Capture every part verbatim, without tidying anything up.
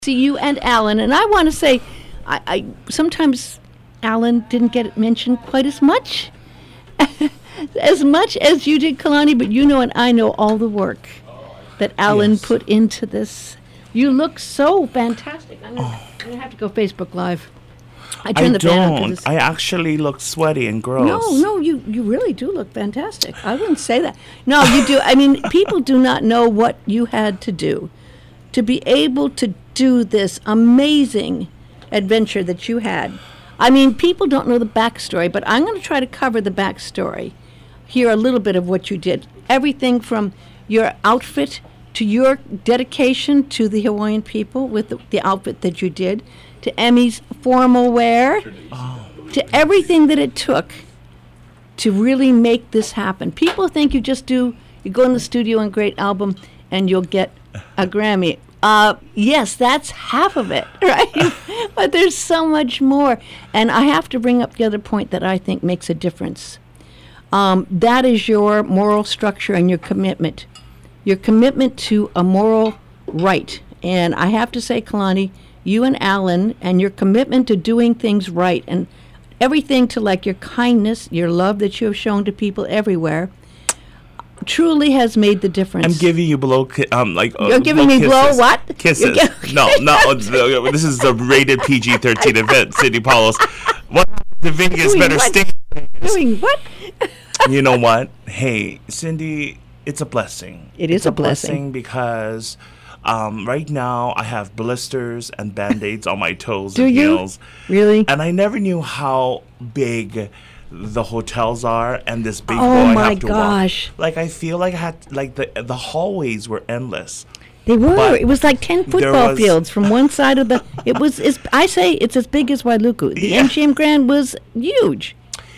See you and Alan, and I want to say, I, I sometimes Alan didn't get mentioned quite as much, as much as you did, Kalani. But you know, and I know all the work that Alan Yes. put into this. You look so fantastic. I'm gonna, I'm gonna have to go Facebook Live. I turn I the fan up 'cause don't. it's- I actually look sweaty and gross. No, no, you, you really do look fantastic. I wouldn't say that. No, you do. I mean, people do not know what you had to do to be able to do this amazing adventure that you had. I mean, people don't know the backstory, but I'm going to try to cover the backstory. Hear a little bit of what you did. Everything from your outfit to your dedication to the Hawaiian people with the, the outfit that you did, to Emmy's formal wear, to everything that it took to really make this happen. People think you just do, you go in the studio and great album and you'll get a Grammy. Uh, yes, that's half of it, right? But there's so much more. And I have to bring up the other point that I think makes a difference. Um, that is your moral structure and your commitment. Your commitment to a moral right. And I have to say, Kalani, you and Alan, and your commitment to doing things right and everything to like your kindness, your love that you have shown to people everywhere, truly has made the difference. I'm giving you blow, ki- um, like uh, You're giving me blow kisses. what? Kisses. You're gi- no, no. uh, the- This is the rated P G thirteen event, Cindy Paulos. What the Vegas Doing better what? stay. Doing what? You know what? Hey, Cindy, it's a blessing. It is it's a blessing. because um, right now I have blisters and band-aids on my toes Do and you? heels. Really? And I never knew how big the hotels are and this big Oh boy my have to gosh. walk. Like I feel like I had like the the hallways were endless. They were. But It was like ten there football was- fields from one side of the. It was. It's, I say it's as big as Wailuku. The Yeah. M G M Grand was huge.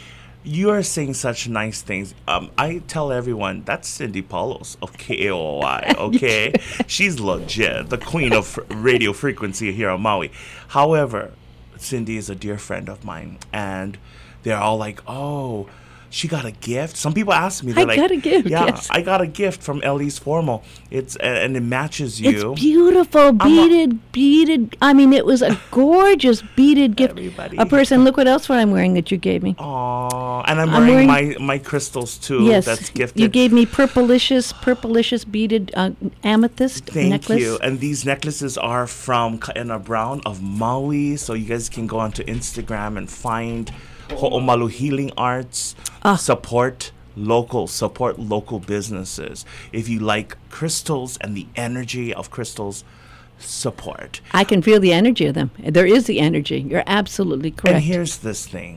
You are saying such nice things. Um, I tell everyone that's Cindy Paulos of K A O I. Okay, she's legit, the queen of fr- radio frequency here on Maui. However, Cindy is a dear friend of mine, and they're all like, "Oh, she got a gift." Some people ask me, they're I like, got a gift, Yeah, yes. I got a gift from Ellie's Formal. It's uh, and it matches you." It's beautiful, a- beaded, beaded. I mean, it was a gorgeous beaded gift. Everybody. A person. Look what else what I'm wearing that you gave me. Aw, and I'm, I'm wearing, wearing- my my crystals too. Yes, That's gifted. you gave me purplicious, purplicious beaded uh, amethyst Thank necklace. you. And these necklaces are from Kaena Brown of Maui. So you guys can go onto Instagram and find Ho'omalu Healing Arts. Ah. Support local, support local businesses. If you like crystals and the energy of crystals, support. I can feel the energy of them. There is the energy. You're absolutely correct. And here's this thing.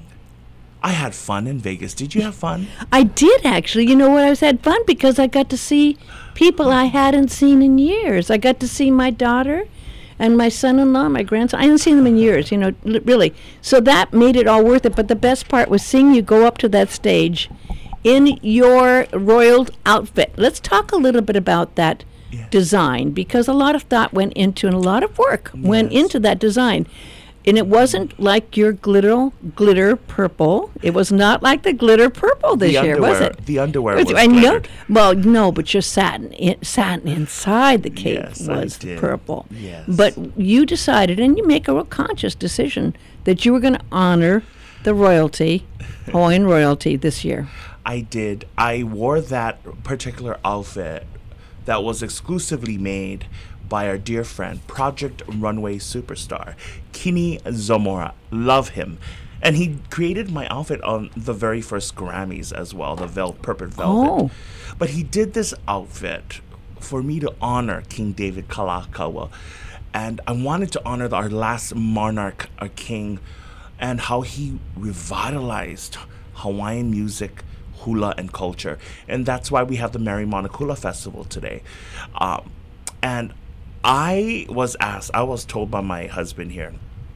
I had fun in Vegas. Did you have fun? I did actually. You know what? I was had fun because I got to see people I hadn't seen in years. I got to see my daughter and my son-in-law, my grandson. I hadn't seen them in years, you know, li- really. So that made it all worth it. But the best part was seeing you go up to that stage in your royal outfit. Let's talk a little bit about that Yes. design, because a lot of thought went into and a lot of work went Yes. into that design. And it wasn't like your glitter glitter purple. It was not like the glitter purple this The year, was underwear- it? the underwear Was- was I know. glittered. Well, no, but your satin, in, satin inside the cape Yes, I was did. purple. Yes. But you decided, and you make a real conscious decision, that you were going to honor the royalty, Hawaiian royalty, this year. I did. I wore that particular outfit that was exclusively made by our dear friend, Project Runway superstar, Kini Zamora. Love him. And he created my outfit on the very first Grammys as well, the vel- Purple Velvet. Oh. But he did this outfit for me to honor King David Kalakaua. And I wanted to honor our last monarch, our king, and how he revitalized Hawaiian music, hula, and culture. And that's why we have the Mary Mauna Kula Festival today. Um, and I was asked, I was told by my husband here,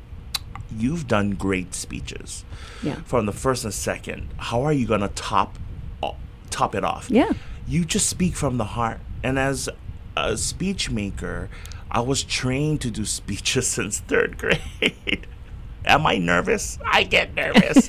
you've done great speeches. Yeah. From the first and second. How are you going to top uh, top it off? Yeah. You just speak from the heart. And as a speech maker, I was trained to do speeches since third grade. Am I nervous? I get nervous.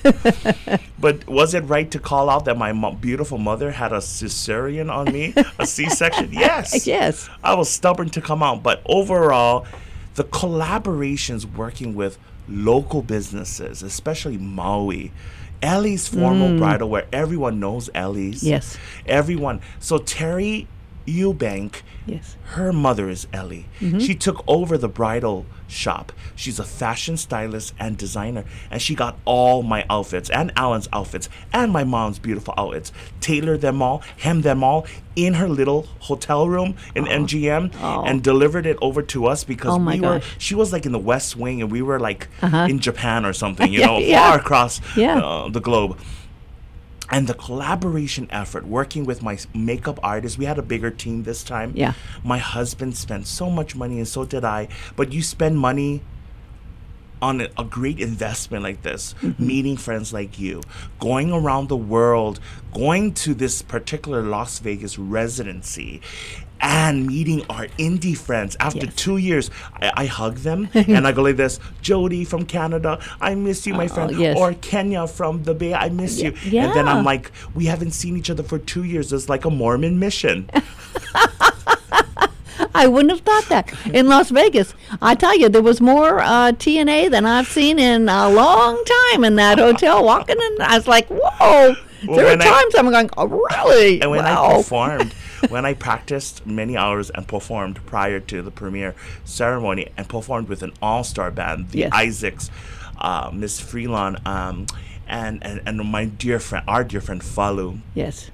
But was it right to call out that my mo- beautiful mother had a cesarean on me, a C-section? Yes. Yes. I was stubborn to come out. But overall, the collaborations working with local businesses, especially Maui. Ellie's Formal Mm. Bridal, where everyone knows Ellie's. Yes. Everyone. So Terry Eubank, Yes. her mother is Ellie. Mm-hmm. She took over the bridal shop. She's a fashion stylist and designer, and she got all my outfits and Alan's outfits and my mom's beautiful outfits, tailored them all, hemmed them all in her little hotel room in M G M, Oh. and delivered it over to us because Oh my we were. gosh. She was like in the West Wing, and we were like Uh-huh. in Japan or something, you Yeah, know, yeah. far across Yeah. uh, the globe. And the collaboration effort, working with my s- makeup artist, we had a bigger team this time. Yeah. My husband spent so much money, and so did I. But you spend money on a, a great investment like this, Mm-hmm. meeting friends like you, going around the world, going to this particular Las Vegas residency, and meeting our indie friends. After Yes. two years, I, I hug them and I go like this: Jody from Canada, I miss you, my Oh, friend. yes. Or Kenya from the Bay, I miss you. Yeah. And then I'm like, we haven't seen each other for two years. It's like a Mormon mission. I wouldn't have thought that. In Las Vegas, I tell you, there was more uh, T N A than I've seen in a long time in that hotel. Walking in, I was like, whoa. Well, there are when I- times I'm going, oh, really? And when I Wow. performed, when I practiced many hours and performed prior to the premiere ceremony and performed with an all-star band, the Yes. Isaacs, uh, Miss Freelon, um, and, and, and my dear friend, our dear friend Falu, Yes.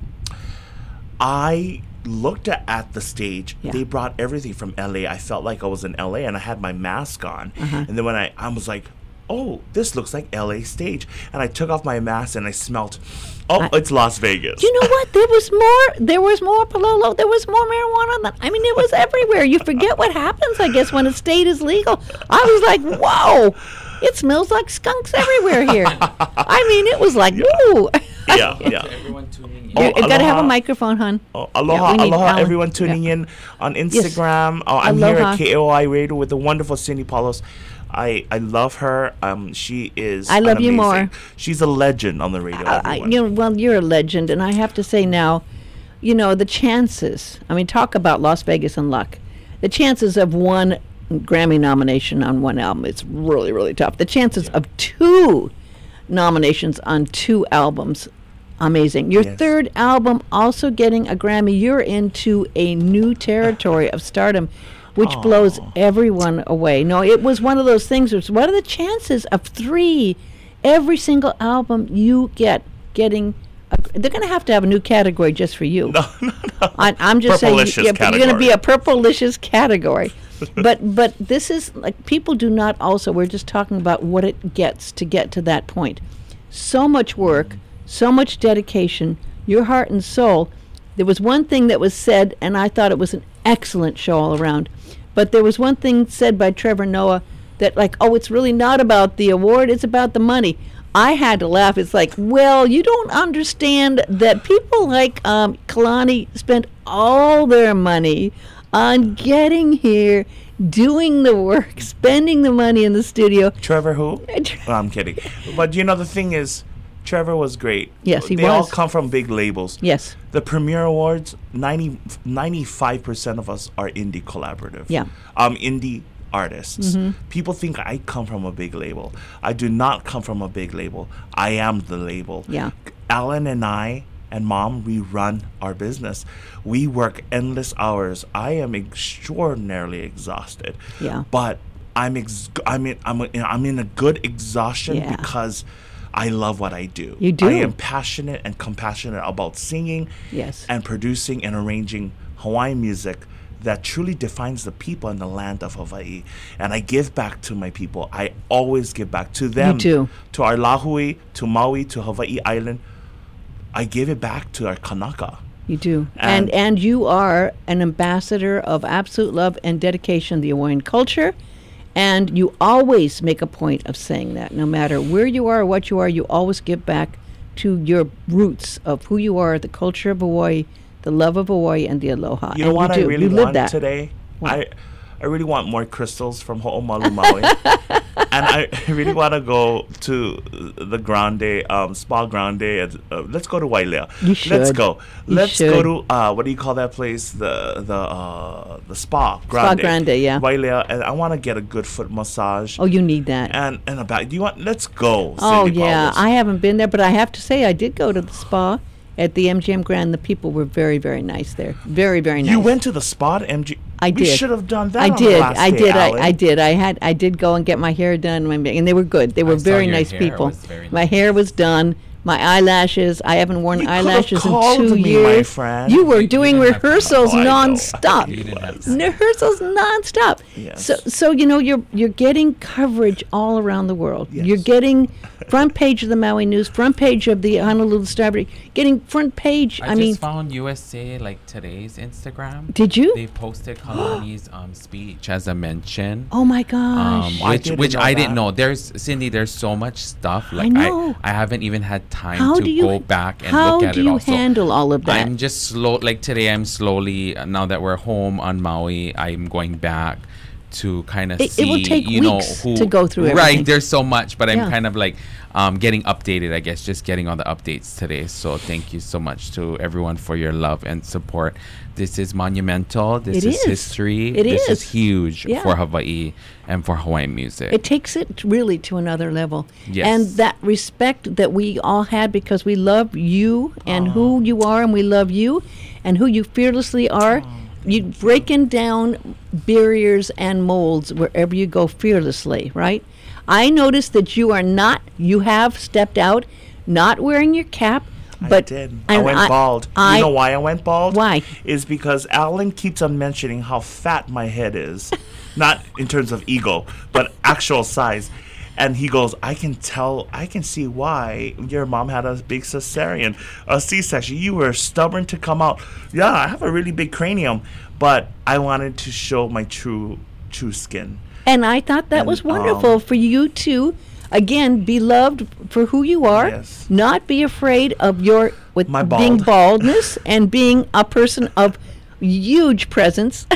I looked at, at the stage. Yeah. They brought everything from L A. I felt like I was in L A, and I had my mask on. Uh-huh. And then when I, I was like, oh, this looks like L A stage. And I took off my mask and I smelt, oh, I- it's Las Vegas. Do you know what? There was more. There was more Palolo. There was more marijuana. Than, I mean, it was everywhere. You forget what happens, I guess, when a state is legal. I was like, whoa, it smells like skunks everywhere here. I mean, it was like, woo. yeah, To yeah. everyone tuning in. Oh, You got to have a aloha. microphone, hon. Oh, aloha, we need aloha, Alan. everyone tuning Yeah. in on Instagram. Oh, I'm Aloha. here at K O I Radio with the wonderful Cindy Paulos. I, I love her. Um, she is. I love you amazing- more. She's a legend on the radio. I, I- everyone. you know, well, you're a legend, and I have to say now, you know, the chances. I mean, talk about Las Vegas and luck. The chances of one Grammy nomination on one album, it's really, really tough. The chances of two nominations on two albums, amazing. Your Yes. third album also getting a Grammy. You're into a new territory of stardom, which blows everyone away. No, it was one of those things. Which, what are the chances of three, every single album you get getting? A, they're going to have to have a new category just for you. No, no, no. I, I'm just saying, Purplicious yeah, but you're going to be category. a purplicious category. but but this is like people do not also. We're just talking about what it gets to get to that point. So much work, so much dedication, your heart and soul. There was one thing that was said, and I thought it was an excellent show all around. But there was one thing said by Trevor Noah that, like, oh, it's really not about the award; it's about the money. I had to laugh. It's like, well, you don't understand that people like um, Kalani spent all their money on getting here, doing the work, spending the money in the studio. Trevor who? No, I'm kidding. But you know, the thing is, Trevor was great. Yes, he they all was. come from big labels. Yes. The Premiere Awards, ninety, ninety-five percent of us are indie collaborative. Yeah. Um, indie artists. Mm-hmm. People think I come from a big label. I do not come from a big label. I am the label. Yeah. Alan and I and Mom, we run our business. We work endless hours. I am extraordinarily exhausted. Yeah. But I'm ex- I'm in I'm in, I'm in a good exhaustion Yeah. because I love what I do. You do. I am passionate and compassionate about singing Yes. and producing and arranging Hawaiian music that truly defines the people in the land of Hawaii. And I give back to my people. I always give back to them. too. To our Lahui, to Maui, to Hawaii Island. I give it back to our Kanaka. You do. And, And- and you are an ambassador of absolute love and dedication to the Hawaiian culture. And you always make a point of saying that. No matter where you are or what you are, you always give back to your roots of who you are, the culture of Hawaii, the love of Hawaii, and the aloha. You know and what you do. I really you live want that. today? What? I I really want more crystals from Ho'omalu Maui. And I really want to go to the Grande, um, Spa Grande. And, uh, let's go to Wailea. You should. Let's go. You let's should. go to, uh, what do you call that place? The the uh, the Spa Grande. Spa Grande, yeah. Wailea. And I want to get a good foot massage. Oh, you need that. And and a back. Do you want, let's go. Oh, Cindy yeah. Paulus. I haven't been there, but I have to say I did go to the spa at the M G M Grand. The people were very, very nice there. Very, very nice. You went to the spa at M G? I We did. should have done that I on did. the last I day, did. I, Alan. I did. I had. I did go and get my hair done, my ma- and they were good. They were I saw very your nice hair. It people. was very My nice. hair was done. My eyelashes. I haven't worn You could've eyelashes in called two me, my years. friend. You were You- you doing didn't have to. rehearsals Oh, I know. nonstop. You didn't have to. Rehearsals nonstop. Yes. So, so you know, you're you're getting coverage all around the world. Yes. You're getting front page of the Maui News, front page of the Honolulu Star, getting front page. I, I, just mean, found U S A like today's Instagram. did you? They posted Kalani's um, speech as a mention. Oh my Um, gosh! I which didn't which know I that. didn't know. There's Cindy. There's so much stuff. Like know. I, I haven't even had time How to do you go back and how look at do it. you also. handle all of that? I'm just slow. Like today, I'm slowly. uh, Now that we're home on Maui, I'm going back to kind of It- it see. will take you know, weeks who, to go through Right. everything. There's so much, but I'm Yeah. kind of like um, getting updated. I guess just getting all the updates today. So thank you so much to everyone for your love and support. This is monumental. This It is, is. history. It this is. is huge Yeah. for Hawaii and for Hawaiian music. It takes it really to another level. Yes. And that respect that we all had because we love you and who you are, and we love you and who you fearlessly are. You breaking down barriers and molds wherever you go fearlessly, right? I noticed that you are not, you have stepped out, not wearing your cap, I but did. I and went bald. I- you know why I went bald? Why? Is because Alan keeps on mentioning how fat my head is. Not in terms of ego, but actual size. And he goes, I can tell, I can see why your mom had a big cesarean, a C-section. You were stubborn to come out. Yeah, I have a really big cranium, but I wanted to show my true, true skin. And I thought that And, was wonderful um, for you to, again, be loved for who you are. Yes. Not be afraid of your with My being bald. baldness and being a person of huge presence.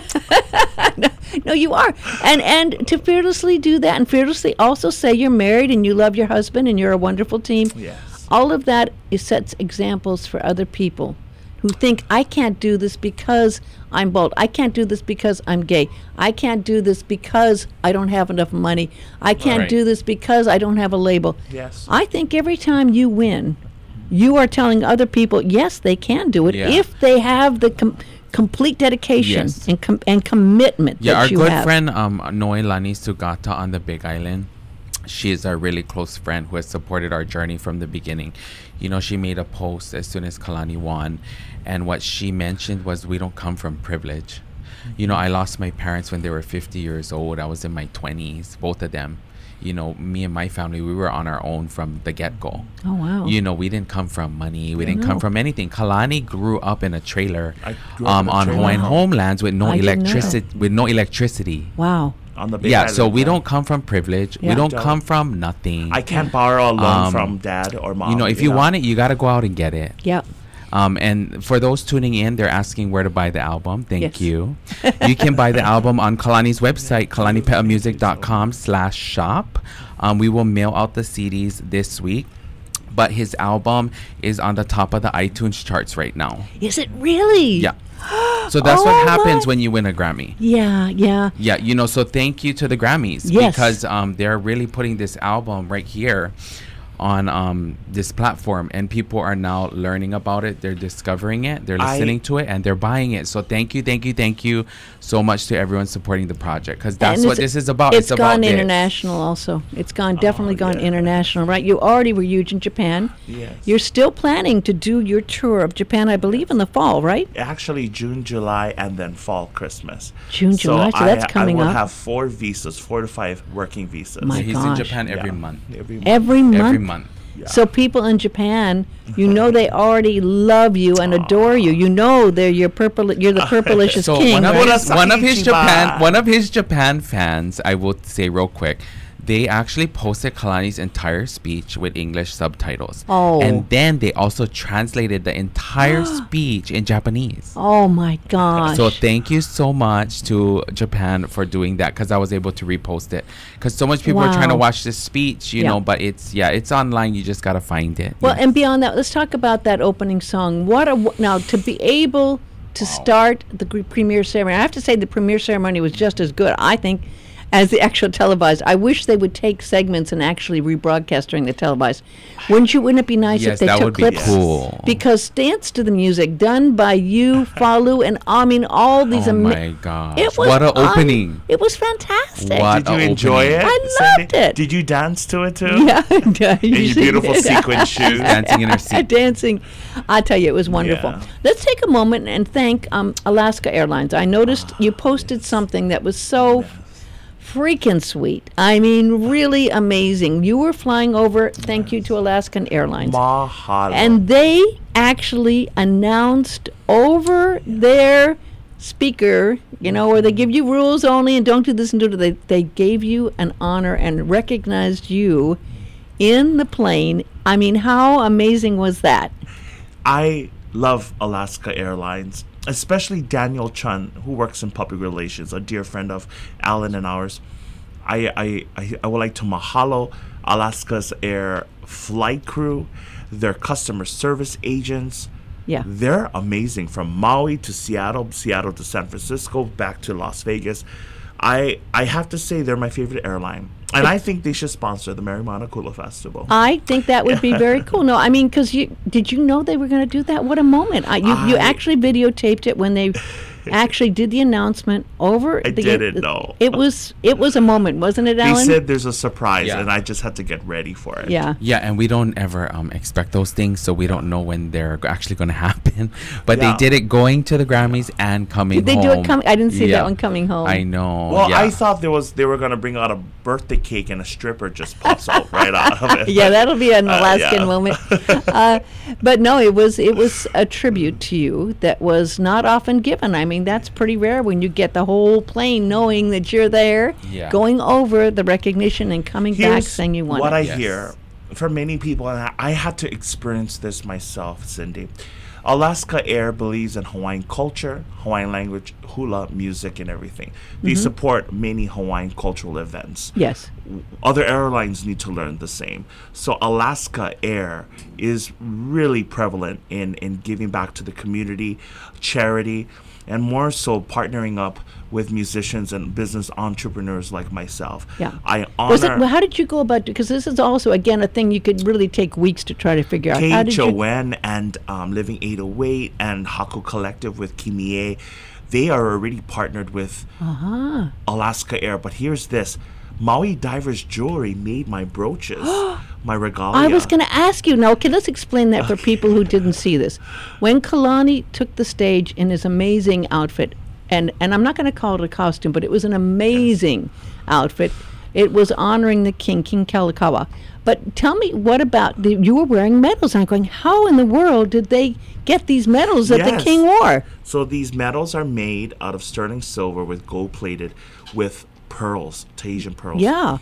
no, no, you are, and and to fearlessly do that, and fearlessly also say you're married and you love your husband and you're a wonderful team. Yes. All of that is sets examples for other people who think I can't do this because I'm bald. I can't do this because I'm gay. I can't do this because I don't have enough money. I can't Right. do this because I don't have a label. Yes. I think every time you win, you are telling other people, yes, they can do it Yeah. if they have the com- complete dedication Yes. and com- and commitment Yeah, that our you good have. friend um, Noelani Sugata on the Big Island. She is our really close friend who has supported our journey from the beginning. You know, she made a post as soon as Kalani won, and what she mentioned was we don't come from privilege. You know, I lost my parents when they were fifty years old. I was in my twenties, both of them. You know, me and my family, we were on our own from the get-go. Oh, wow. You know, we didn't come from money. We I didn't know. come from anything. Kalani grew up in a trailer I grew up um, in a on trailer Hawaiian home. homelands with no I didn't know that. electricity. With no electricity. Wow. On the big Yeah, island, so we yeah. don't come from privilege. Yeah. We don't Don't. come from nothing. I can't borrow a loan Um, from dad or mom. you know, if you know? want it, you got to go out and get it. Yeah. Um, and for those tuning in, they're asking where to buy the album. Thank Yes. you. You can buy the album on Kalani's website, kalani pea music dot com slash shop. Um, we will mail out the C Ds this week. But his album is on the top of the iTunes charts right now. Is it really? Yeah. So that's Oh what happens my- when you win a Grammy. Yeah, yeah. Yeah, you know, so thank you to the Grammys Yes. because um, they're really putting this album right here on um, this platform, and people are now learning about it. They're discovering it, they're I- listening to it, and they're buying it. So thank you, thank you, thank you so much to everyone supporting the project, because that's And what it's- this is about. It's It's, gone about this. international also. It's gone definitely gone yeah. international, right? You already were huge in Japan. Yes. You're still planning to do your tour of Japan, I believe, in the fall, right? Actually, June, July, and then fall, Christmas. June, July, so that's I, coming I will up. have four visas, four to five working visas. My So he's gosh. in Japan every Yeah. month. Every month. Every month. Every month. Yeah. So people in Japan, you know, they already love you and adore you. You know, they're your purple. You're the purplicious So king, one of right? his one of his Ichiban. Japan one of his Japan fans, I will say real quick, they actually posted Kalani's entire speech with English subtitles. Oh. And then they also translated the entire speech in Japanese. Oh my gosh. So thank you so much to Japan for doing that, because I was able to repost it. Because so much people Wow. are trying to watch this speech, you Yeah. know, but it's, yeah, it's online. You just got to find it. Well, Yes. and beyond that, let's talk about that opening song. What a w- now to be able to start the gr- premiere ceremony. I have to say the premiere ceremony was just as good, I think, as the actual televised. I wish they would take segments and actually rebroadcast during the televised. Wouldn't you? Wouldn't it be nice Yes, if they that took would be clips? cool. Because Dance to the Music, done by you, Falu, and I mean all these. Oh ama- my gosh. It was What an un- opening. It was fantastic. What Did you a enjoy opening. it? I loved Cindy? it. Did you dance to it too? Yeah, yeah, In your beautiful did. sequin shoes. Dancing in her seat. Dancing. I tell you, it was wonderful. Yeah. Let's take a moment and thank um, Alaska Airlines. I noticed you posted something that was so freaking sweet. I mean, really amazing. You were flying over, thank you to Alaskan Airlines. Mahalo. And they actually announced over their speaker, you know, where they give you rules only and don't do this and do that. They, they gave you an honor and recognized you in the plane. I mean, how amazing was that? I love Alaska Airlines, especially Daniel Chun, who works in public relations, a dear friend of Alan and ours. I, I, I, I would like to mahalo Alaska's Air flight crew, their customer service agents. Yeah. They're amazing, from Maui to Seattle, Seattle to San Francisco, back to Las Vegas. I I have to say they're my favorite airline. And I think they should sponsor the Marimana Kula Festival. I think that would be very cool. No, I mean, because you did you know they were going to do that? What a moment! I, you you I- actually videotaped it when they actually did the announcement over. I the, didn't know. It was it was a moment, wasn't it, They Alan? said there's a surprise, Yeah. and I just had to get ready for it. Yeah. Yeah, and we don't ever um, expect those things, so we don't know when they're g- actually going to happen. But Yeah. they did it going to the Grammys and coming Did they home. do it coming? I didn't see Yeah. that one coming home. I know. Well, yeah. I thought there was they were gonna bring out a birthday cake and a stripper just pops out right out of it. Yeah, that'll be an Uh, Alaskan yeah. moment. Uh, but no, it was it was a tribute to you that was not often given. I mean, that's pretty rare when you get the whole plane knowing that you're there, Yeah. going over the recognition and coming back Here's saying you won what it. I Yes. hear from many people, and I, I had to experience this myself, Cindy. Alaska Air believes in Hawaiian culture, Hawaiian language, hula, music, and everything. They Mm-hmm. support many Hawaiian cultural events. Yes. Other airlines need to learn the same. So Alaska Air is really prevalent in, in giving back to the community, charity, and more so partnering up with musicians and business entrepreneurs like myself. Yeah. I honor Was it? Well, how did you go about? Because this is also again a thing you could really take weeks to try to figure out. How Kay did you? Joanne and um, Living eight oh eight and Haku Collective with Kimie. They are already partnered with Uh-huh. Alaska Air. But here's this. Maui Divers Jewelry made my brooches, my regalia. I was going to ask you now. Okay, let's explain that for people who didn't see this. When Kalani took the stage in his amazing outfit, and and I'm not going to call it a costume, but it was an amazing outfit. It was honoring the king, King Kalakaua. But tell me, what about the, you were wearing medals? And I'm going, how in the world did they get these medals that the Yes. king wore? So these medals are made out of sterling silver with gold plated with pearls, Tahitian pearls. Yeah.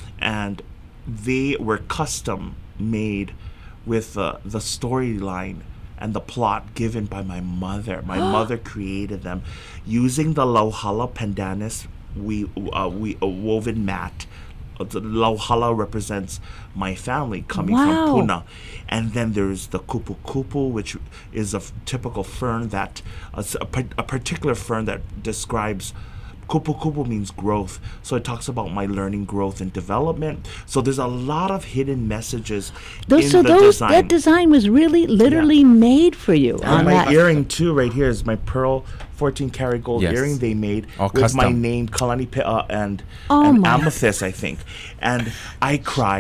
And they were custom made with uh, the storyline and the plot given by my mother. My mother created them using the Lauhala pandanus we uh, we uh, woven mat. Uh, The Lauhala represents my family coming Wow. from Puna, and then there's the kupu kupu, which is a f- typical fern that uh, s- a, par- a particular fern that describes. Kupu kupu means growth, so it talks about my learning, growth, and development. So there's a lot of hidden messages Those, in so the those design. that design was really literally made for you. And on my that. earring too, right here, is my pearl fourteen karat gold Yes. earring they made All with my custom. name Kalani Pe'a and, Oh and my. amethyst, I think. And I cried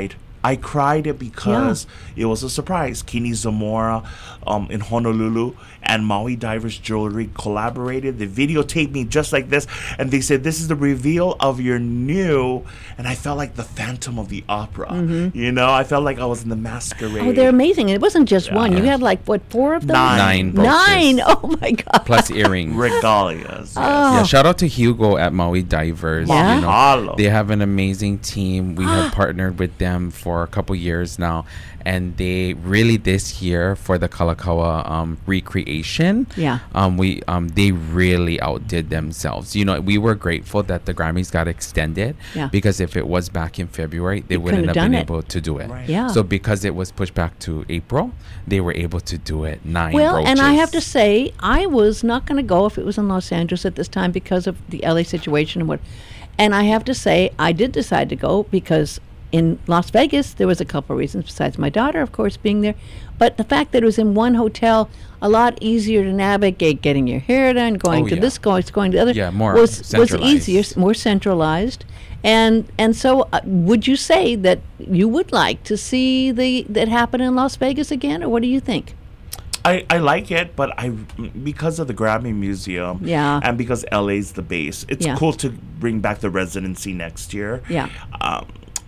I cried it because yeah. it was a surprise. Kini Zamora um, in Honolulu and Maui Divers Jewelry collaborated. They videotaped me just like this, and they said, this is the reveal of your new, and I felt like the Phantom of the Opera. Mm-hmm. You know, I felt like I was in the masquerade. Oh, they're amazing. It wasn't just yeah. one. You had like, what, four of them? Nine. Nine. Nine. Oh, my God. Plus earrings. Regalias. Yes. Oh. Yeah, shout out to Hugo at Maui Divers. Yeah. You know, Mahalo. they have an amazing team. We have partnered with them for a couple years now, and they really this year for the Kalakaua um, recreation. Yeah. Um, we um they really outdid themselves. You know, we were grateful that the Grammys got extended. Yeah. Because if it was back in February, they You wouldn't have couldn't have been done it. able to do it. Right. Yeah. So because it was pushed back to April, they were able to do it. Nine. Well, and I brooches. have to say, I was not going to go if it was in Los Angeles at this time because of the L A situation and what. And I have to say, I did decide to go because in Las Vegas, there was a couple of reasons besides my daughter, of course, being there. But the fact that it was in one hotel, a lot easier to navigate, getting your hair done, going Oh, to yeah. this, going, going to the other, Yeah, more was was centralized. easier, s- more centralized. And and so, uh, would you say that you would like to see the that happen in Las Vegas again, or what do you think? I, I like it, but I because of the Grammy Museum, Yeah. and because L A's the base, it's Yeah. cool to bring back the residency next year. Yeah. Um,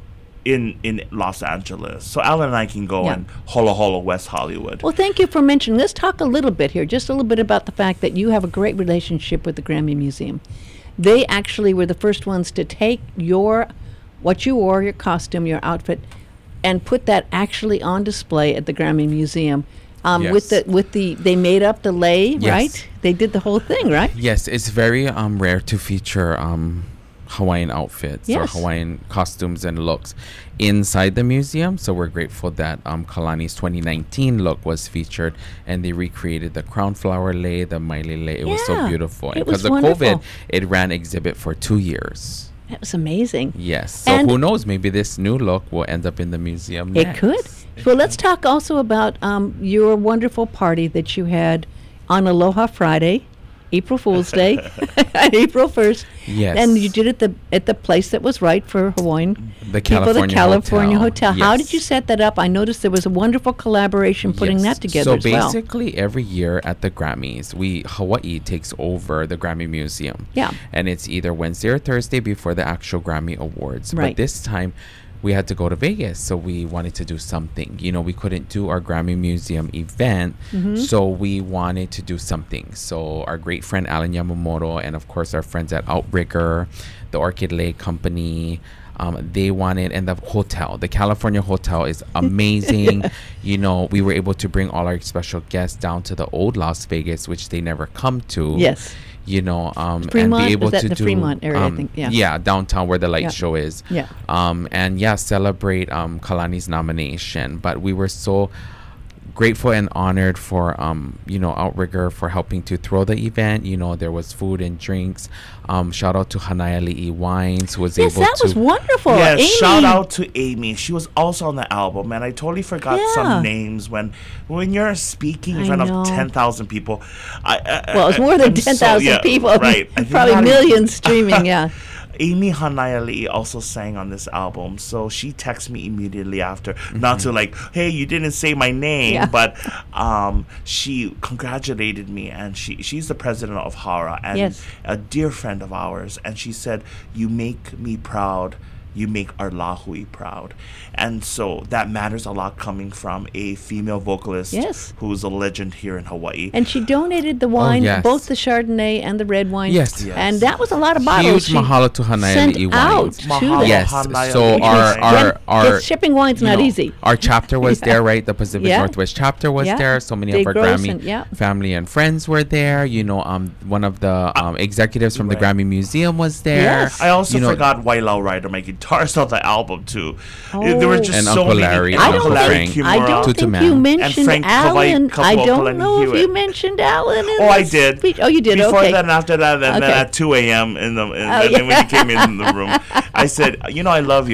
in in Los Angeles, so Alan and I can go Yeah. and Holo Holo West Hollywood. Well, thank you for mentioning. Let's talk a little bit here, just a little bit about the fact that you have a great relationship with the Grammy Museum. They actually were the first ones to take your, what you wore, your costume, your outfit, and put that actually on display at the Grammy Museum. Um, With Yes. the with the they made up the lei, Yes. right? They did the whole thing, right? Yes, it's very um, rare to feature um, Hawaiian outfits or Yes. Hawaiian costumes and looks inside the museum. So we're grateful that um, Kalani's twenty nineteen look was featured, and they recreated the crown flower lei, the maile lei. It was so Yeah, beautiful. it And was because of wonderful. COVID, it ran exhibit for two years. That was amazing. Yes. So And- who knows? Maybe this new look will end up in the museum. It next. could. Well, let's talk also about um, your wonderful party that you had on Aloha Friday, April Fool's Day, April first. Yes. And you did it the at the place that was right for Hawaiian The people, California the California Hotel. Hotel. How Yes. did you set that up? I noticed there was a wonderful collaboration putting Yes. that together So as well. basically, every year at the Grammys, we Hawaii takes over the Grammy Museum. Yeah. And it's either Wednesday or Thursday before the actual Grammy Awards. Right. But this time, we had to go to Vegas, so we wanted to do something. You know, we couldn't do our Grammy Museum event, Mm-hmm. so we wanted to do something. So our great friend Alan Yamamoto, and of course our friends at Outrigger, the Orchid Lake Company, um, they wanted, and the hotel, the California Hotel is amazing. You know, we were able to bring all our special guests down to the old Las Vegas, which they never come to. Yes. You know, um, and Fremont? be able Is that to the do Fremont area, I um, think? Yeah. yeah, downtown where the light Yeah. show is. Yeah. Um, and yeah, celebrate um, Kalani's nomination. But we were so grateful and honored for um, you know, Outrigger for helping to throw the event. You know, there was food and drinks. Um, shout out to Hanaiali'i Wines, who was Yes, able that to. was wonderful. Yes, Amy. shout out to Amy. She was also on the album, and I totally forgot Yeah. some names when when you're speaking in I front know. of ten thousand people. I, I, Well, it's I- more than I'm so- ten thousand yeah, people. Right. I think Probably not even- millions streaming, yeah. Amy Hanaiali'i also sang on this album, so she texted me immediately after, not to like, hey, you didn't say my name, Yeah. but um, she congratulated me, and she she's the president of Hara and Yes. a dear friend of ours, and she said, "You make me proud. You make our Lahui proud." And so that matters a lot coming from a female vocalist Yes. who's a legend here in Hawaii. And she donated the wine, yes. both the Chardonnay and the red wine. Yes. Yes. And that was a lot of bottles. Huge She mahalo to sent Hanaiali'i out Wines. to Mahalo. that. Yes. Hanaiali'i So Wines. our Right. our When- our get shipping wine's you not know, easy. Our chapter was Yeah. there, right? The Pacific Yeah. Northwest chapter was Yeah. there. So many Dave of our Grossen, Grammy yeah. family and friends were there. You know, um, one of the um, executives from the Right. Grammy Museum was there. Yes. I also you know, forgot Wailau Rider, my guitarist on the album too. Uh, There were Oh. just And so Uncle many. Larry, and I Uncle don't Larry think, Frank. I Kimura. don't Tutu think Man. you And mentioned Frank Alan. Kawai- I Kapuo don't Kalani know if Hewitt. you mentioned Alan. In Oh, I this did. speech. Oh, you did. Before okay. that, and after that, and then Okay. at two a.m. in the, in, Oh, and then when yeah. he came in the room, I said, "You know, I love you, yeah."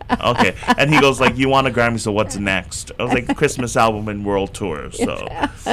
Okay. And he goes like, you want a Grammy, so what's next? I was like, Christmas album and world tour. So,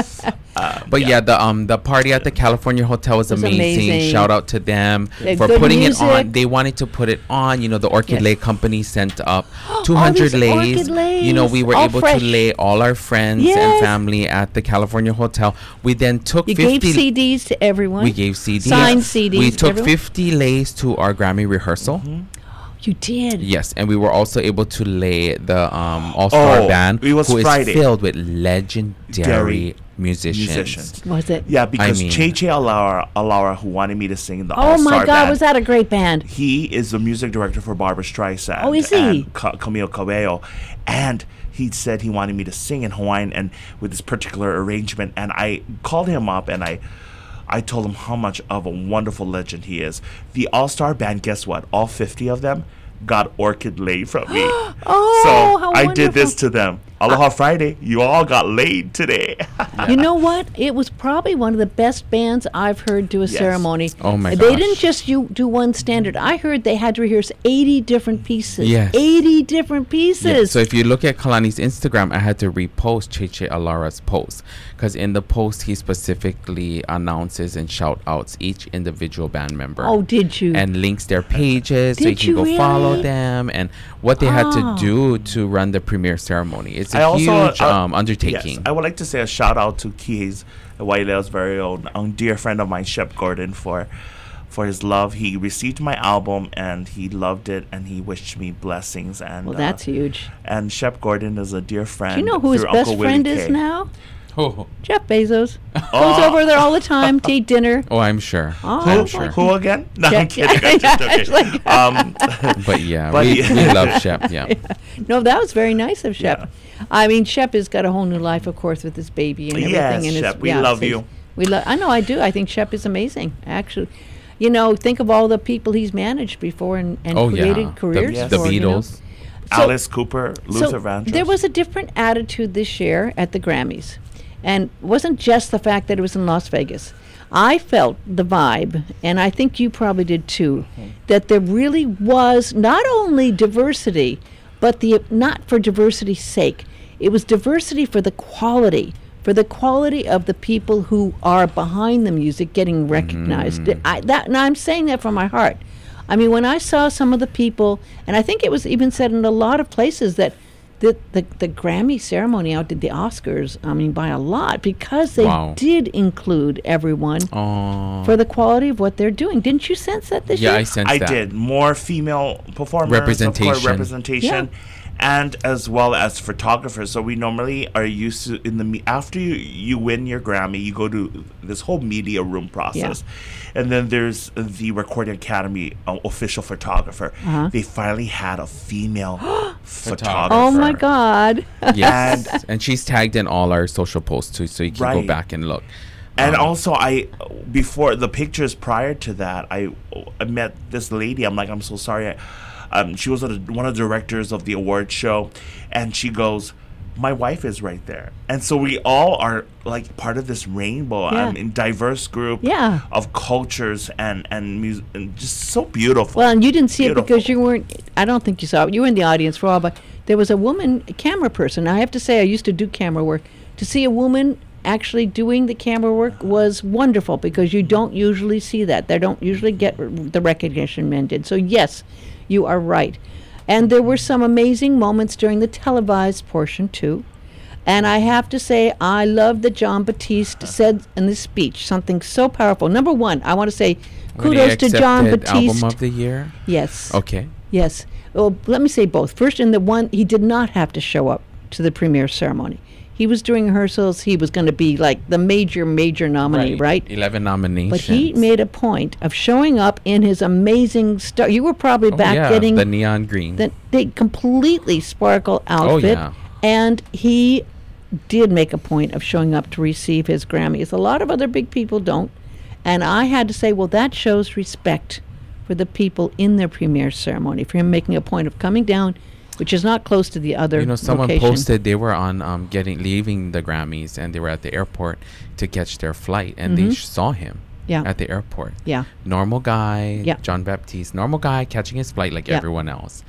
um, But yeah. yeah, the um the party at the California Hotel was, was amazing. amazing. Shout out to them They for good putting music. it on. They wanted to put it on. You know, the Orchid Yes. Lay Company sent up two hundred these lays. orchid You know, lays, we were all able fresh. to lay all our friends Yes. and family at the California Hotel. We then took You fifty. gave C Ds to everyone. we gave C Ds. Signed C Ds We to took everyone? fifty lays to our Grammy rehearsal. You did. Yes, and we were also able to lay the um, All Star Oh, Band, it was who is Friday. filled with legendary Dairy musicians. musicians. Was it? Yeah, because mean- Che Che Alara, Alara, who wanted me to sing in the Oh All-Star my God, Band, was that a great band? he is the music director for Barbra Streisand. Oh, is he? And Ca- Camille Cabello. And he said he wanted me to sing in Hawaiian and with this particular arrangement. And I called him up and I I told him how much of a wonderful legend he is. The All-Star Band, guess what? All fifty of them got Orchid Lay from me. Oh, so how I did this wonderful. to them. Aloha Friday, you all got laid today. You know what? It was probably one of the best bands I've heard do a Yes. ceremony. Oh my They gosh. didn't just you do one standard. I heard they had to rehearse eighty different pieces. Yes. eighty different pieces. Yeah, so if you look at Kalani's Instagram, I had to repost Che Che Alara's post because in the post he specifically announces and shout outs each individual band member. Oh, did you? And links their pages so you Did can you go follow really? them and what they had Oh. to do to run the premiere ceremony. It's a I also, huge uh, um, undertaking. Yes, I would like to say a shout out to Kihei's Waileo's very own um, dear friend of mine, Shep Gordon, for for his love. He received my album and he loved it and he wished me blessings. And well, uh, that's huge. and Shep Gordon is a dear friend. Do you know who his through best Uncle Willie friend is K. now? oh. Jeff Bezos. Goes Oh. over there all the time to eat dinner. oh, I'm sure. Oh, Who, I'm sure. who again? No, Shep- I'm kidding. I'm just It's joking. like- um, But yeah, But we, yeah. we love Shep. Yeah. No, that was very nice of Shep. Yeah. I mean, Shep has got a whole new life, of course, with his baby and everything. Yes, and his, Shep, we love so you. We love. I know, I do. I think Shep is amazing. Actually, you know, think of all the people he's managed before and, and Oh created yeah. careers The, the for. You know? Beatles. So- Alice Cooper, Luther so Vandross. there was a different attitude this year at the Grammys, and it wasn't just the fact that it was in Las Vegas. I felt the vibe, and I think you probably did too, Mm-hmm. that there really was not only diversity, but the not for diversity's sake. It was diversity for the quality, for the quality of the people who are behind the music getting recognized. I, that, and I'm saying that from my heart. I mean, when I saw some of the people, and I think it was even said in a lot of places that the, the, the Grammy ceremony outdid the Oscars, I mean, by a lot, because they Wow. did include everyone Oh. for the quality of what they're doing. Didn't you sense that this Yeah, year? I sensed I that. did more female performers, of course, Representation. representation, and as well as photographers. So we normally are used to in the me- after you, you win your Grammy, you go to this whole media room process, and then there's the Recording Academy uh, official photographer. Uh-huh. They finally had a female photographer. Oh my God. Yes. And- and she's tagged in all our social posts too, so you can go Right. back and look. And Um, also, I before the pictures prior to that, I, I met this lady. I'm like, I'm so sorry. I, um, she was a, one of the directors of the award show, and she goes, "My wife is right there." And so we all are like part of this rainbow, Yeah. um, in diverse group Yeah. of cultures and and music, and just so beautiful. Well, and you didn't see it because Beautiful. you weren't, I don't think you saw it. You were in the audience for all, but there was a woman, a camera person. I have to say, I used to do camera work. To see a woman actually doing the camera work was wonderful because you don't usually see that. They don't usually get r- the recognition men did. So, yes, you are right. And there were some amazing moments during the televised portion, too. And I have to say, I love that John Batiste said in this speech something so powerful. Number one, I want to say when he kudos to John accepted Batiste. Album of the year. Yes. Okay. Yes. Well, let me say both. First, in the one, he did not have to show up to the premiere ceremony. He was doing rehearsals. He was going to be like the major, major nominee, right? Eleven nominations. But he made a point of showing up in his amazing star. You were probably Oh, back yeah, getting the neon green. the, the completely sparkle Oh, outfit. yeah. And he did make a point of showing up to receive his Grammys. A lot of other big people don't. And I had to say, well, that shows respect for the people in their premiere ceremony, for him making a point of coming down, which is not close to the other You know, someone location. posted they were on um, getting leaving the Grammys and they were at the airport to catch their flight and they Mhm. sh- saw him Yeah. at the airport. Yeah. Normal guy, Yeah. John Baptiste, normal guy catching his flight like Yeah. everyone else.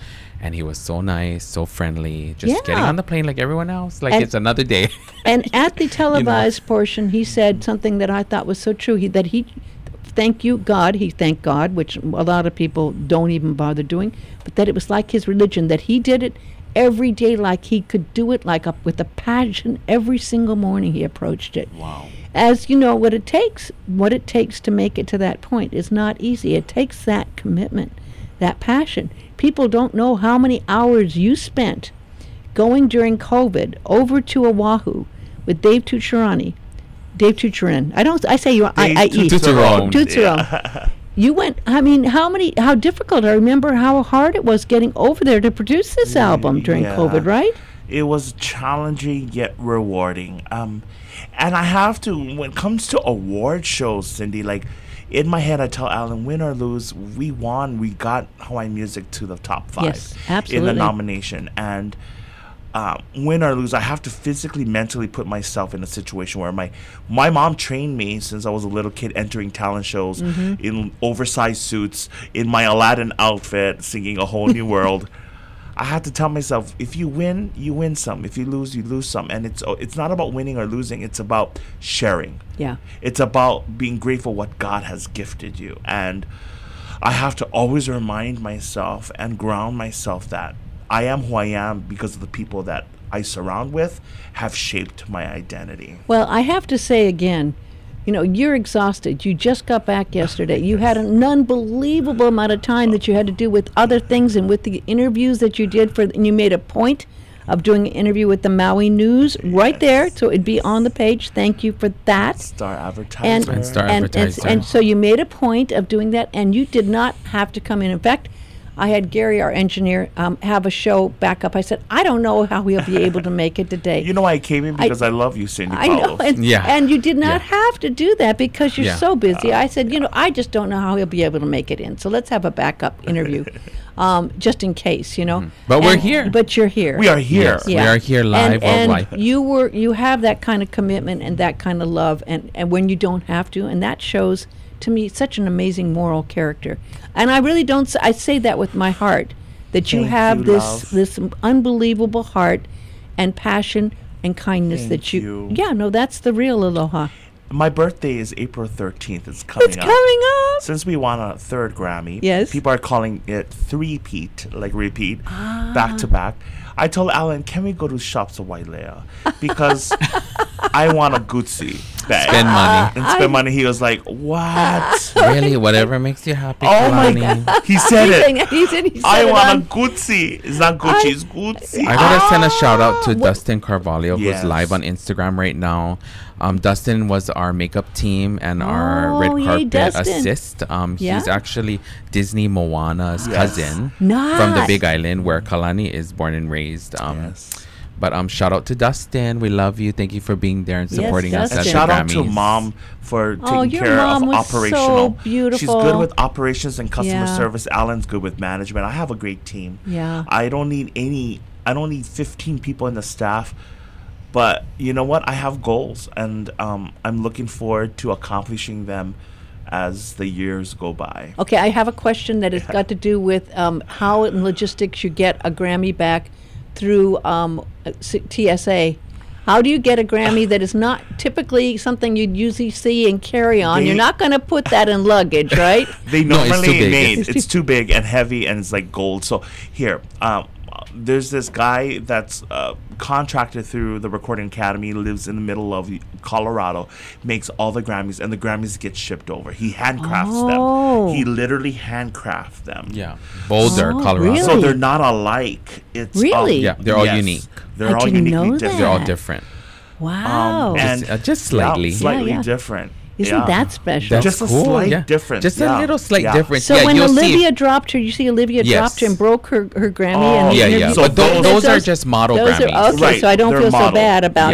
and he was so nice, so friendly, just Yeah. getting on the plane like everyone else, like And- it's another day. And at the televised portion, he said something that I thought was so true. He that he, thank you God, he thanked God, which a lot of people don't even bother doing, but that it was like his religion, that he did it every day, like he could do it like a, with a passion every single morning he approached it. Wow. As you know, what it takes, what it takes to make it to that point is not easy. It takes that commitment, that passion. People don't know how many hours you spent going during COVID over to Oahu with Dave Tucciarani. Dave Tucciarin. I don't. I say you. I, I Dave eat. Tucciarone. Tucciarone. You went. I mean, how many? How difficult? I remember how hard it was getting over there to produce this album during Yeah. COVID. Right? It was challenging yet rewarding. Um, and I have to, when it comes to award shows, Cindy, like in my head, I tell Alan, win or lose, we won. We got Hawaiian Music to the top five Yes, in absolutely. the nomination. And uh, win or lose, I have to physically, mentally put myself in a situation where my my mom trained me since I was a little kid, entering talent shows Mm-hmm. in oversized suits, in my Aladdin outfit, singing A Whole New World. I had to tell myself, if you win, you win some. If you lose, you lose some. And it's oh, it's not about winning or losing. It's about sharing. Yeah. It's about being grateful what God has gifted you. And I have to always remind myself and ground myself that I am who I am because of the people that I surround with have shaped my identity. Well, I have to say again, you know, you're exhausted. You just got back yesterday. You had an unbelievable amount of time that you had to do with other things and with the interviews that you did for, and you made a point of doing an interview with the Maui News right there, so it'd be on the page. Thank you for that. Star advertiser. And And Star and, and, Advertiser. and so you made a point of doing that, and you did not have to come in. In fact, I had Gary, our engineer, um, have a show back up. I said, I don't know how he'll be able to make it today. You know why I came in? Because I, love you, Cindy I know, Paulos. and, Yeah. and you did not Yeah. have to do that because you're Yeah. so busy. I said, you know, I just don't know how he'll be able to make it in. So let's have a backup interview, um, just in case, you know. But we're And- here. But you're here. We are here. Yes. We are here live and, and worldwide. you were you have that kind of commitment and that kind of love, and, and when you don't have to, and that shows to me such an amazing moral character. And I really don't. s- I say that with my heart. That you Thank have you, this love. this unbelievable heart and passion and kindness Thank that you, you. yeah, no, that's the real aloha. My birthday is April thirteenth. It's coming It's up. coming up. Since we won a third Grammy, Yes. people are calling it three-peat, like repeat, Ah. back to back. I told Alan, can we go to Shops of Wailea? Because I want a Gucci bag. Spend money. And spend I- money. He was like, what? Really, whatever makes you happy. Oh my Kalani. God. He said He it. said- he said- he said I it want on- a Gucci. It's not Gucci, it's Gucci. I gotta send a shout out to Dustin Carvalho, Yes. who's live on Instagram right now. Um, Dustin was our makeup team and our Oh, red yay, carpet Dustin. assist. Um, Yeah? He's actually Disney Moana's Yes. cousin from the Nice. Big Island, where Kalani is born and raised. Um, Yes. But um, shout out to Dustin. We love you. Thank you for being there and Yes, supporting us Dustin. at And the shout out to Grammys. Mom for Oh, taking your care mom of was so operational. She's beautiful. good with operations and customer Yeah. service. Alan's good with management. I have a great team. Yeah. I don't need any. I don't need fifteen people in the staff. But you know what? I have goals, and um, I'm looking forward to accomplishing them as the years go by. Okay, I have a question that has got to do with um, how in logistics you get a Grammy back through um, uh, s- T S A. How do you get a Grammy that is not typically something you'd usually see and carry on? They- You're not going to put that in luggage, right? They No, it's normally too big. made It's it's, too- too big and heavy, and it's like gold. So here, um, there's this guy that's uh, contracted through the Recording Academy, lives in the middle of Colorado, makes all the Grammys, and the Grammys get shipped over. He handcrafts Oh. them. He literally handcrafts them. Yeah, Boulder, Oh, Colorado. really? So they're not alike. It's Really? um, Yeah, they're all yes, unique. They're I all didn't uniquely know different. They're all that. different. Wow. Um, and Just, uh, just slightly. Yeah, slightly Yeah, yeah. different. Isn't Yeah. that special? That's Just a cool. slight yeah. difference, Just yeah. a little slight Yeah. difference. So yeah, when you'll Olivia see. dropped her, you see Olivia Yes. dropped her and broke her, her Grammy. Oh, and the Yeah, yeah. interview- So But tho- those- those are just model those are- Grammys. okay, Right, so I don't they're feel so model. bad about Yeah. that.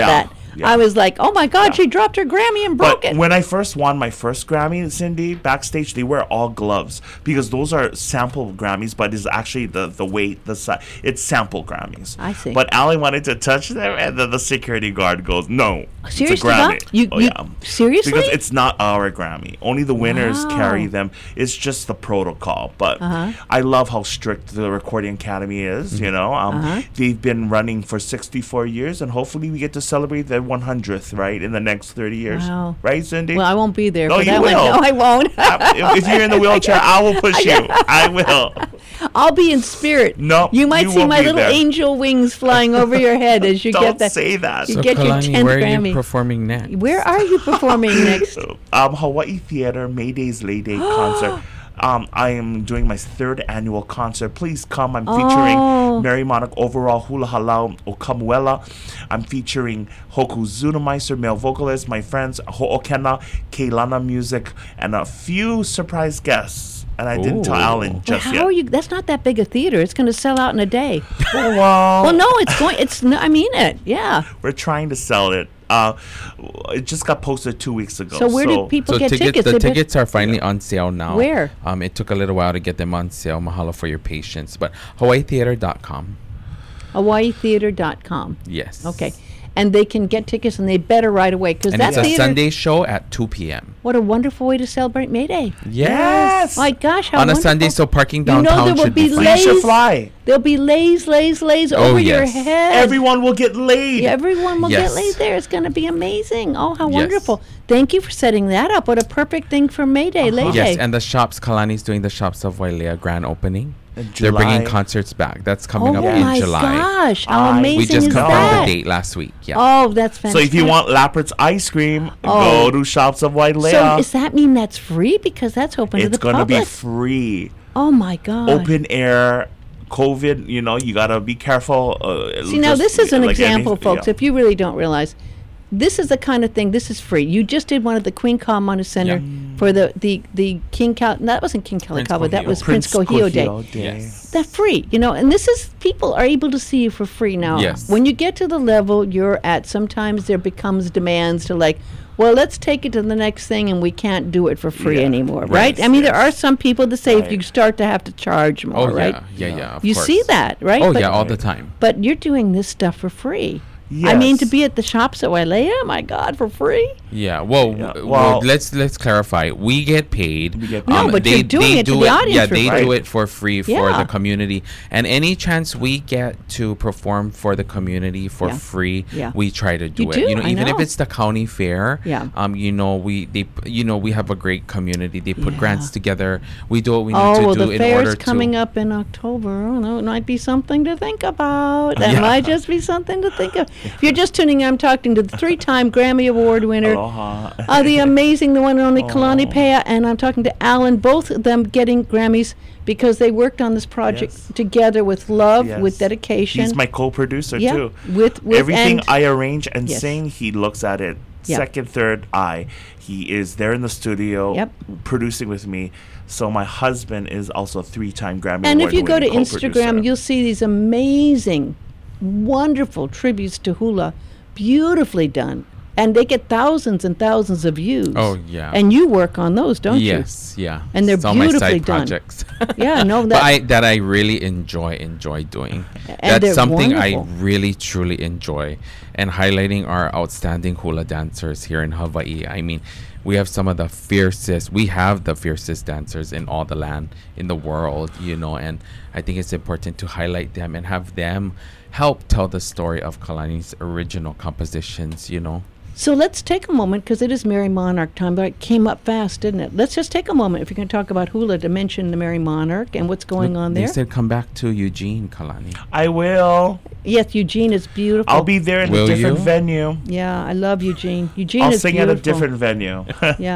Yeah. I was like, oh my God, Yeah. she dropped her Grammy and broke But it. when I first won my first Grammy, Cindy, backstage, they wear all gloves because those are sample Grammys, but it's actually the, the weight, the size. It's sample Grammys. I see. But Alan wanted to touch them, and then the security guard goes, no, Seriously, it's a Grammy. Doc? You- oh, you- yeah. seriously? Because it's not our Grammy. Only the winners Wow. carry them. It's just the protocol. But Uh-huh. I love how strict the Recording Academy is, you know. Um, Uh-huh. They've been running for sixty-four years, and hopefully we get to celebrate their one hundredth, right, in the next thirty years. Wow. Right, Cindy? Well, I won't be there No, for you that will. one. No, I won't. if, if you're in the wheelchair, I will push you. I will. I'll be in spirit. No, you might you see won't my be little there. angel wings flying over your head as you Don't get that. say that. You So get your Kalani, tenth where are Grammy. you performing next? Where are you performing next? um, Hawaii Theater May Day's Lay Day concert. Um, I am doing my third annual concert. Please come. I'm featuring Oh. Mary Monarch Overall Hula Halau Okamuela. I'm featuring Hoku Zunameister, male vocalist, my friends Ho'okena, Keilana Music, and a few surprise guests. And I didn't tell Ooh. Alan But just how yet. are you? That's not that big a theater. It's going to sell out in a day. Oh, well, Well, no, it's going. It's. No, I mean it. Yeah. we're trying to sell it. Uh, it just got posted two weeks ago. So where do people So get tickets, tickets? the They bet- tickets are finally on sale now. Where? Um, it took a little while to get them on sale. Mahalo for your patience. But hawaii theater dot com. Hawaii theater dot com. Yes. Okay. And they can get tickets, and they better right away because And that it's a theater. Sunday show at two p.m. What a wonderful way to celebrate May Day. Yes. My gosh, how On a wonderful. Sunday, so parking You know downtown there will should be be fun. You should lays. fly. There'll be lays, lays, lays Oh, over your yes. head. Everyone will get laid. Yeah, everyone will Yes. get laid there. It's going to be amazing. Oh, how Yes. wonderful. Thank you for setting that up. What a perfect thing for May Day, Lay Yes, Day. and the shops, Kalani's doing the Shops of Wailea grand opening. In They're bringing July. concerts back. That's coming oh up my in July. gosh, how I- amazing We We just is confirmed that? the date last week. Yeah. Oh, that's So fantastic. if you want Lappert's ice cream, Oh. go to Shops of Wailea. So does that mean that's free? Because that's open to It's the going to be public. free. Oh my God. Open air, COVID, you know, you got to be careful. Uh, See, now just this is an like any- example, folks, yeah. if you really don't realize. This is the kind of thing, this is free. You just did one at the Queen Kalmana Center for the, the, the King Cal, that wasn't King Prince Kalakaua, that Kohio. was Prince, Kohio Day. Yes. That's free, you know, and this is, people are able to see you for free now. Yes. When you get to the level you're at, sometimes there becomes demands to like, well, let's take it to the next thing and we can't do it for free Yeah. anymore, right? Yes, I mean, there yes. are some people that say if Right. you start to have to charge more, Oh, right? yeah. Yeah, yeah. Of You course. see that, right? Oh, But- yeah, all the time. But you're doing this stuff for free. I mean, to Yes. be at the shops at Wailea, my God, for free? Yeah. Well, Yeah, w- well- well, let's let's clarify. We get paid. We get No, paid. but you're doing it to do the audience Yeah, for they free. do it for free for Yeah. the community. And any chance we get to perform for the community for Yeah. free, Yeah. we try to do You it. do, You know, I even if know. it's the county fair. Yeah. Um. You know, we they p- you know we have a great community. They put Yeah. grants together. We do what we need Oh, to well, do the in fair's order coming to. up in October. Oh, no, it might be something to think about. That Yeah. might just be something to think of. If you're just tuning in, I'm talking to the three-time Grammy Award winner, Aloha. uh, the amazing, the one and only Kalani Oh. Pea, and I'm talking to Alan, both of them getting Grammys because they worked on this project Yes. together with love, Yes. with dedication. He's my co-producer Yeah, too. with- with- everything and- I arrange and Yes. sing, he looks at it Yeah. second, third eye. He is there in the studio Yep. producing with me. So my husband is also a three-time Grammy And if Award you go to winning Instagram, co-producer. you'll see these amazing, wonderful tributes to hula, beautifully done. And they get thousands and thousands of views. Oh, yeah. And you work on those, don't Yes, yeah. And they're It's all my beautifully side done. projects. Yeah, no, but that- I that I really enjoy enjoy doing. And they're That's something wonderful. I really truly enjoy, and highlighting our outstanding hula dancers here in Hawaii. I mean, we have some of the fiercest. We have the fiercest dancers in all the land in the world, you know, and I think it's important to highlight them and have them help tell the story of Kalani's original compositions, you know. So let's take a moment, because it is Merry Monarch time, but it came up fast, didn't it? Let's just take a moment, if you're going to talk about hula, to mention the Merry Monarch and what's going on They there. said come back to Eugene, Kalani. I will. Yes, Eugene is beautiful. I'll be there in Will a different you? venue. Yeah, I love Eugene. Eugene I'll is sing beautiful. at a different venue. Yeah.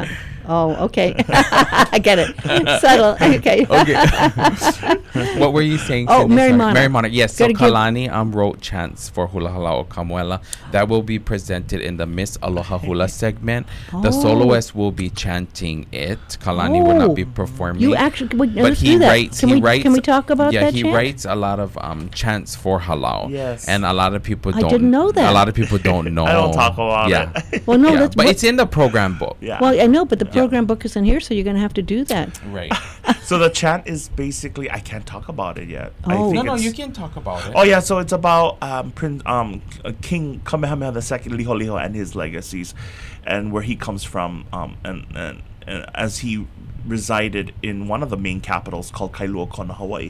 Oh, okay. I get it. Subtle. Okay. Okay. What were you saying? Oh, Cindy? Mary Sorry. Monarch. Mary Monarch. Yes. So Gotta give- Kalani um wrote chants for Hula Halao Kamuela that will be presented in the Miss Aloha Hula segment. The Oh. soloist will be chanting it. Kalani will Oh. not be performing. You actually, wait, but let's he do that. writes. Can he we, writes. Can we talk about yeah, that he chant? writes a lot of um chants for halal. Yes. And a lot of people I don't. didn't know that. A lot of people don't know. I don't talk about yeah. it. Well, no, yeah. that's But what- it's in the program book. Yeah. Well, I know, but the program book isn't here, so you're going to have to do that. Right. So the chant is basically, I can't talk about it yet. I Oh. think No, no, it's- you can talk about it. Oh yeah, so it's about um, Prince um, uh, King Kamehameha the Second Liho Liho and his legacies, and where he comes from, um, and, and and as he resided in one of the main capitals called Kailua Kona, Hawaii.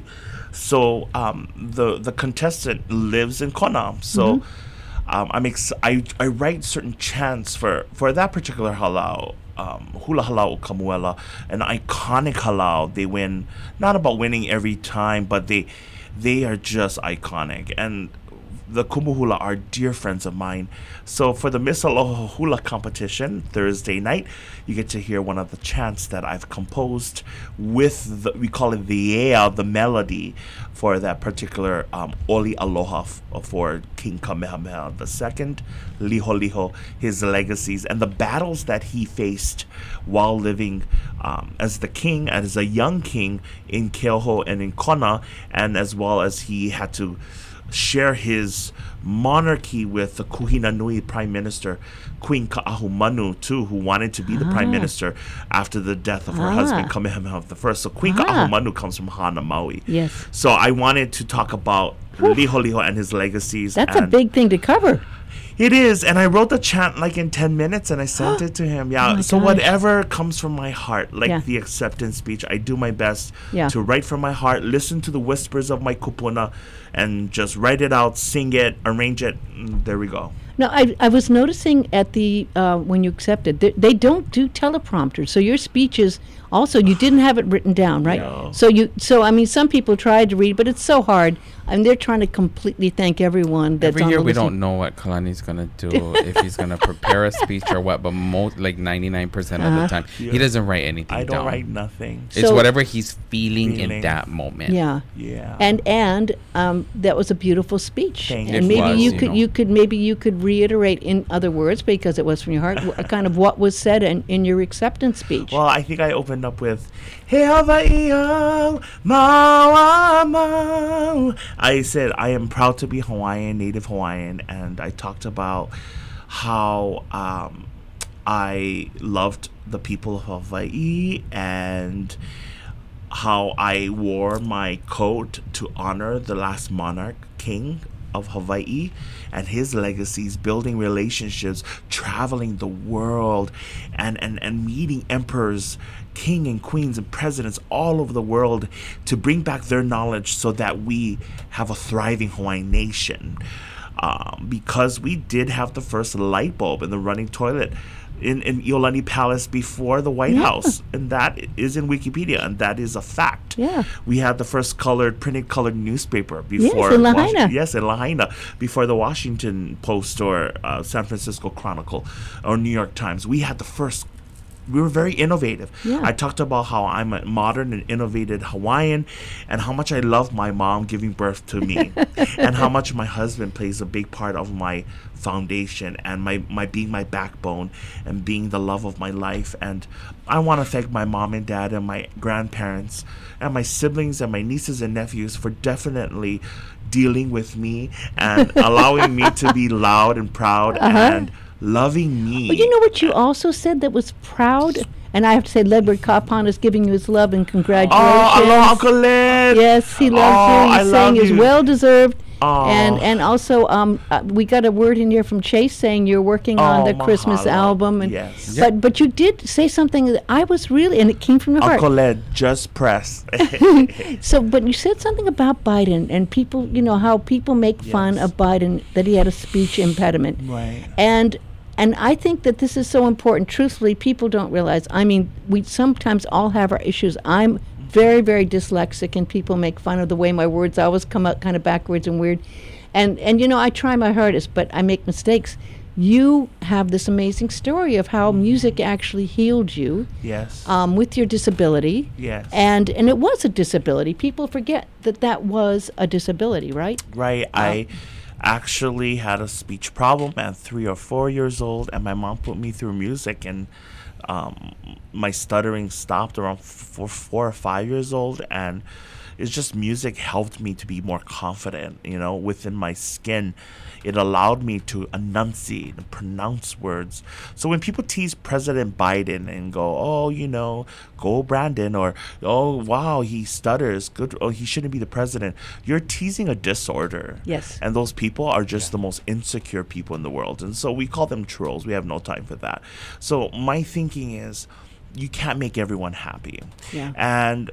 So um, the the contestant lives in Kona. So um, I'm ex- I I write certain chants for for that particular halau. Um, Hula Halau Kamuela, an iconic halau. They win, not about winning every time, but they they are just iconic. And the Kumuhula are dear friends of mine. So for the Miss Aloha Hula competition Thursday night, you get to hear one of the chants that I've composed with the, we call it the ea, the melody for that particular um, Oli Aloha f- for King Kamehameha the Second, Liho Liho, his legacies, and the battles that he faced while living um, as the king, as a young king in Keoho and in Kona, and as well as he had to share his monarchy with the Kuhina Nui Prime Minister, Queen Ka'ahumanu, too, who wanted to be the Prime Minister after the death of her Ah. husband, Kamehameha the First. So Queen Ah. Ka'ahumanu comes from Hana, Maui. Yes. So I wanted to talk about Liho Liho and his legacies. That's a and big thing to cover. It is, and I wrote the chant like in ten minutes, and I sent it to him. Yeah, Oh my so gosh. whatever comes from my heart, like Yeah. the acceptance speech, I do my best Yeah. to write from my heart, listen to the whispers of my kupuna, and just write it out, sing it, arrange it. Mm, there we go. No, I, I was noticing at the uh, when you accepted, they, they don't do teleprompters. So your speeches also, you didn't have it written down, right? No. So you so I mean, some people tried to read, but it's so hard. And they're trying to completely thank everyone that's Every on year the we listen- don't know what Kalani's gonna do, if he's gonna prepare a speech or what. But most, like ninety-nine percent of Uh-huh. the time, Yeah. he doesn't write anything I don't down. write nothing. It's So- whatever he's feeling, in Feeling. that moment. Yeah. Yeah. And and um, that was a beautiful speech. Thank and you. maybe It was, you you could know. you could maybe you could reiterate in other words because it was from your heart, wh- kind of what was said in, in your acceptance speech. Well, I think I opened up with He Hawaii au, maua mau. I said I am proud to be Hawaiian, native Hawaiian, and I talked about how um, I loved the people of Hawaii and how I wore my coat to honor the last monarch king of Hawaii and his legacies, building relationships, traveling the world, and, and, and meeting emperors, king and queens and presidents all over the world to bring back their knowledge so that we have a thriving Hawaiian nation. Um, because we did have the first light bulb in the running toilet in, in Iolani Palace before the White Yeah. House. And that is in Wikipedia, and that is a fact. Yeah. We had the first colored, printed colored newspaper before. in Washi- Lahaina. yes, in Lahaina, before the Washington Post or uh, San Francisco Chronicle or New York Times. We had the first. We were very innovative. Yeah. I talked about how I'm a modern and innovative Hawaiian and how much I love my mom giving birth to me and how much my husband plays a big part of my foundation and my, my being my backbone and being the love of my life. And I want to thank my mom and dad and my grandparents and my siblings and my nieces and nephews for definitely dealing with me and allowing me to be loud and proud Uh-huh. and loving me. But you know what you also said that was proud? And I have to say, Ledward Kapan is giving you his love and congratulations. Oh, aloha, Uncle Led. Yes, he loves Oh, you. I He's love saying is you. well deserved. Oh. And and also, um, uh, we got a word in here from Chase saying you're working on Oh, the Christmas mahalo. album. And Yes. But but you did say something that I was really, and it came from your heart. Uncle Led, just press. So, but you said something about Biden and people, you know, how people make fun Yes. of Biden, that he had a speech impediment. Right. And and I think that this is so important. Truthfully, people don't realize. I mean, we sometimes all have our issues. I'm very, very dyslexic, and people make fun of the way my words always come out kind of backwards and weird. And and you know, I try my hardest, but I make mistakes. you have this amazing story of how music actually healed you Yes. um, with your disability. Yes. And and it was a disability. People forget that that was a disability, right? Right. I actually had a speech problem at three or four years old, and my mom put me through music, and um, my stuttering stopped around four, four or five years old, and it's just music helped me to be more confident, you know, within my skin. It allowed me to enunciate and pronounce words. So when people tease President Biden and go, oh, you know, go Brandon, or, oh, wow, he stutters, good, oh, he shouldn't be the president, you're teasing a disorder. Yes. And those people are just the most insecure people in the world. And so we call them trolls. We have no time for that. So my thinking is, you can't make everyone happy. Yeah. And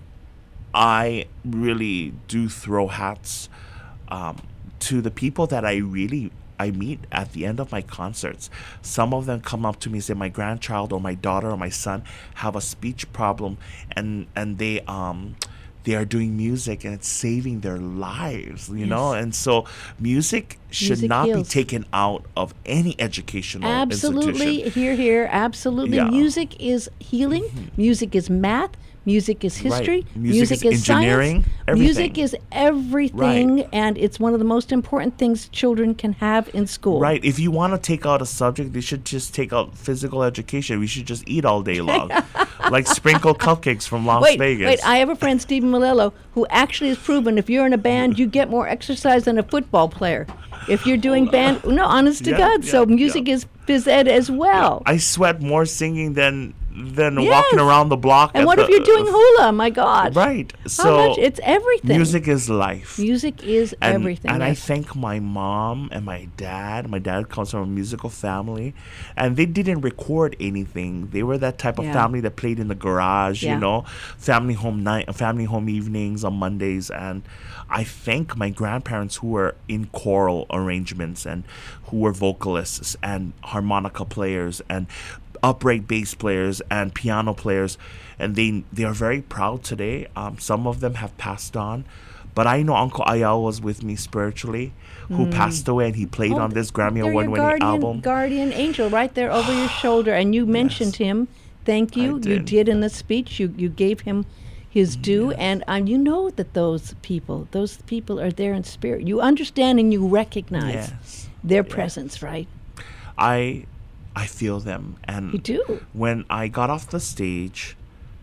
I really do throw hats um, to the people that I really I meet at the end of my concerts. Some of them come up to me and say, my grandchild or my daughter or my son have a speech problem, and and they um they are doing music and it's saving their lives, you Yes. know. And so music should Music not heals. be taken out of any educational Absolutely. institution. Here, here. Absolutely. Yeah. Music is healing. Music is math. Music is history. Right. Music is science. engineering, Music everything. is everything, Right. and it's one of the most important things children can have in school. Right. If you want to take out a subject, they should just take out physical education. We should just eat all day long. Like sprinkle cupcakes from Las Wait, Vegas. wait. I have a friend, Stephen Malello, who actually has proven if you're in a band, you get more exercise than a football player. If you're doing band, no, honest to Yeah, God. so yeah, music yeah. is phys ed as well. I sweat more singing than than Yes. walking around the block. And at what the, if you're doing hula? My God. Right. How So much? It's everything. music is life. Music is and, everything. And I yes. thank my mom and my dad. My dad comes from a musical family, and they didn't record anything. They were that type of Yeah. family that played in the garage, Yeah. you know, family home night, family home evenings on Mondays. And I thank my grandparents who were in choral arrangements and who were vocalists and harmonica players and upright bass players and piano players, and they they are very proud today. Um, some of them have passed on, but I know Uncle Ayal was with me spiritually, who passed away, and he played Oh, on this Grammy they're your Award-winning guardian, album. guardian angel right there over your shoulder, and you mentioned him. Thank you. You did. did in the speech. You you gave him his due, and um, you know that those people, those people are there in spirit. You understand and you recognize Yes. their presence, right? I I feel them, and You do. when I got off the stage,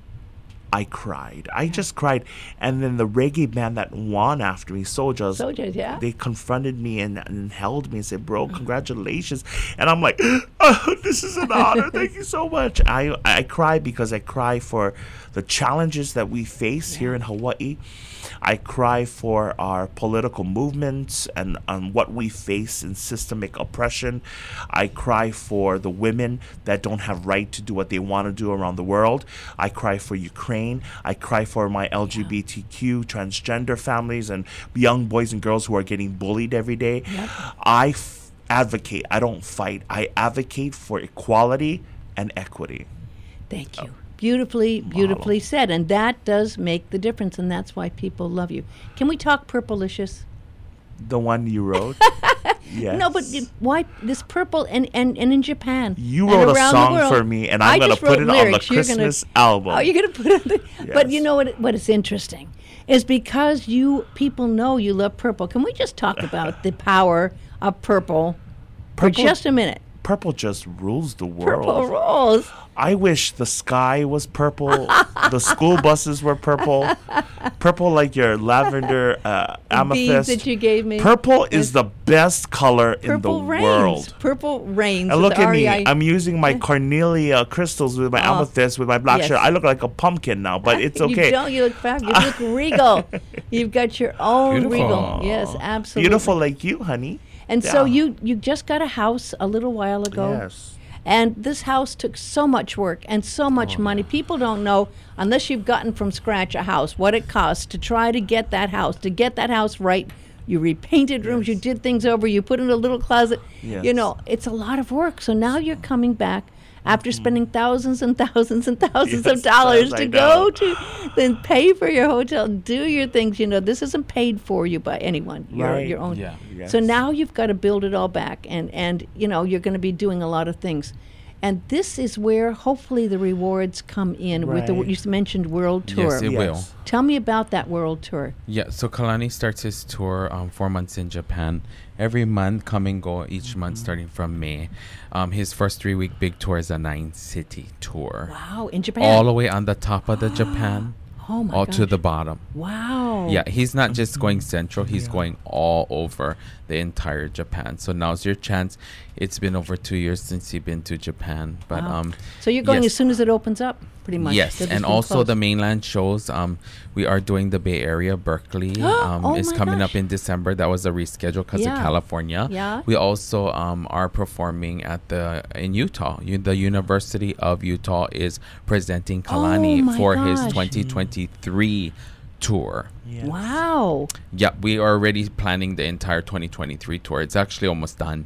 I cried. I just cried. And then the reggae band that won after me, Sojas, Soldiers, yeah. they confronted me and, and held me and said, bro, congratulations. And I'm like, oh, this is an honor. Thank you so much. I, I cry because I cry for the challenges that we face here in Hawaii. I cry for our political movements and um, what we face in systemic oppression. I cry for the women that don't have right to do what they want to do around the world. I cry for Ukraine. I cry for my L G B T Q transgender families and young boys and girls who are getting bullied every day. Yep. I f- advocate. I don't fight. I advocate for equality and equity. Thank you. Beautifully, beautifully said. And that does make the difference, and that's why people love you. Can we talk Purplelicious? The one you wrote? Yes. No, but y- why this purple and, and, and in Japan? You and wrote a around the song world. for me, and I'm I going to just put wrote it on the lyrics. You're gonna- Christmas album. Oh, you're going to put it on the, But you Yes. know what, what is interesting? Is because you people know you love purple. Can we just talk about the power of purple, for Purple- just a minute? Purple just rules the world. Purple rolls. I wish the sky was purple, the school buses were purple, purple like your lavender uh, Beads amethyst. that you gave me. Purple Yes. is the best color in the Purple rains. world. Purple rains. And with look at me. R E I I'm using my carnelia crystals with my Oh. amethyst with my black Yes. shirt. I look like a pumpkin now, but it's okay. You don't. You look fabulous. You look regal. You've got your own Beautiful. regal. Yes, absolutely. Beautiful like you, honey. And so Yeah. you you just got a house a little while ago. Yes. And this house took so much work and so much Oh, money. People don't know, unless you've gotten from scratch a house, what it costs to try to get that house, to get that house right. You repainted rooms, you Yes. did things over, you put in a little closet. You Yes. know, it's a lot of work. So now you're coming back After spending thousands and thousands and thousands Yes, of dollars yes, to I go know. to, then pay for your hotel, do your things. You know, this isn't paid for you by anyone. Your Right. your own. Yeah. So Yes. now you've got to build it all back, and and you know you're going to be doing a lot of things, and this is where hopefully the rewards come in with the Right. you s- mentioned world tour. Yes, it Yes. will. Tell me about that world tour. Yeah, so Kalani starts his tour um, four months in Japan. Every month, come and go each month starting from May. Um, his first three week big tour is a nine city tour. Wow, in Japan. All the way on the top of the Japan, oh my all gosh. to the bottom. Wow. Yeah, he's not just going central, he's going all over the entire Japan. So now's your chance. It's been over two years since he's been to Japan. But Wow. um So you're going yes. as soon as it opens up, pretty much. Yes, That it's and been also closed. the mainland shows. Um, we are doing the Bay Area, Berkeley. um, Oh is my coming gosh. up in December. That was a reschedule because Yeah. of California. Yeah. We also um are performing at the in Utah. U- the University of Utah is presenting Kalani Oh my for his gosh. twenty twenty-three tour. Yes. Wow. Yeah, we are already planning the entire twenty twenty-three tour. It's actually almost done.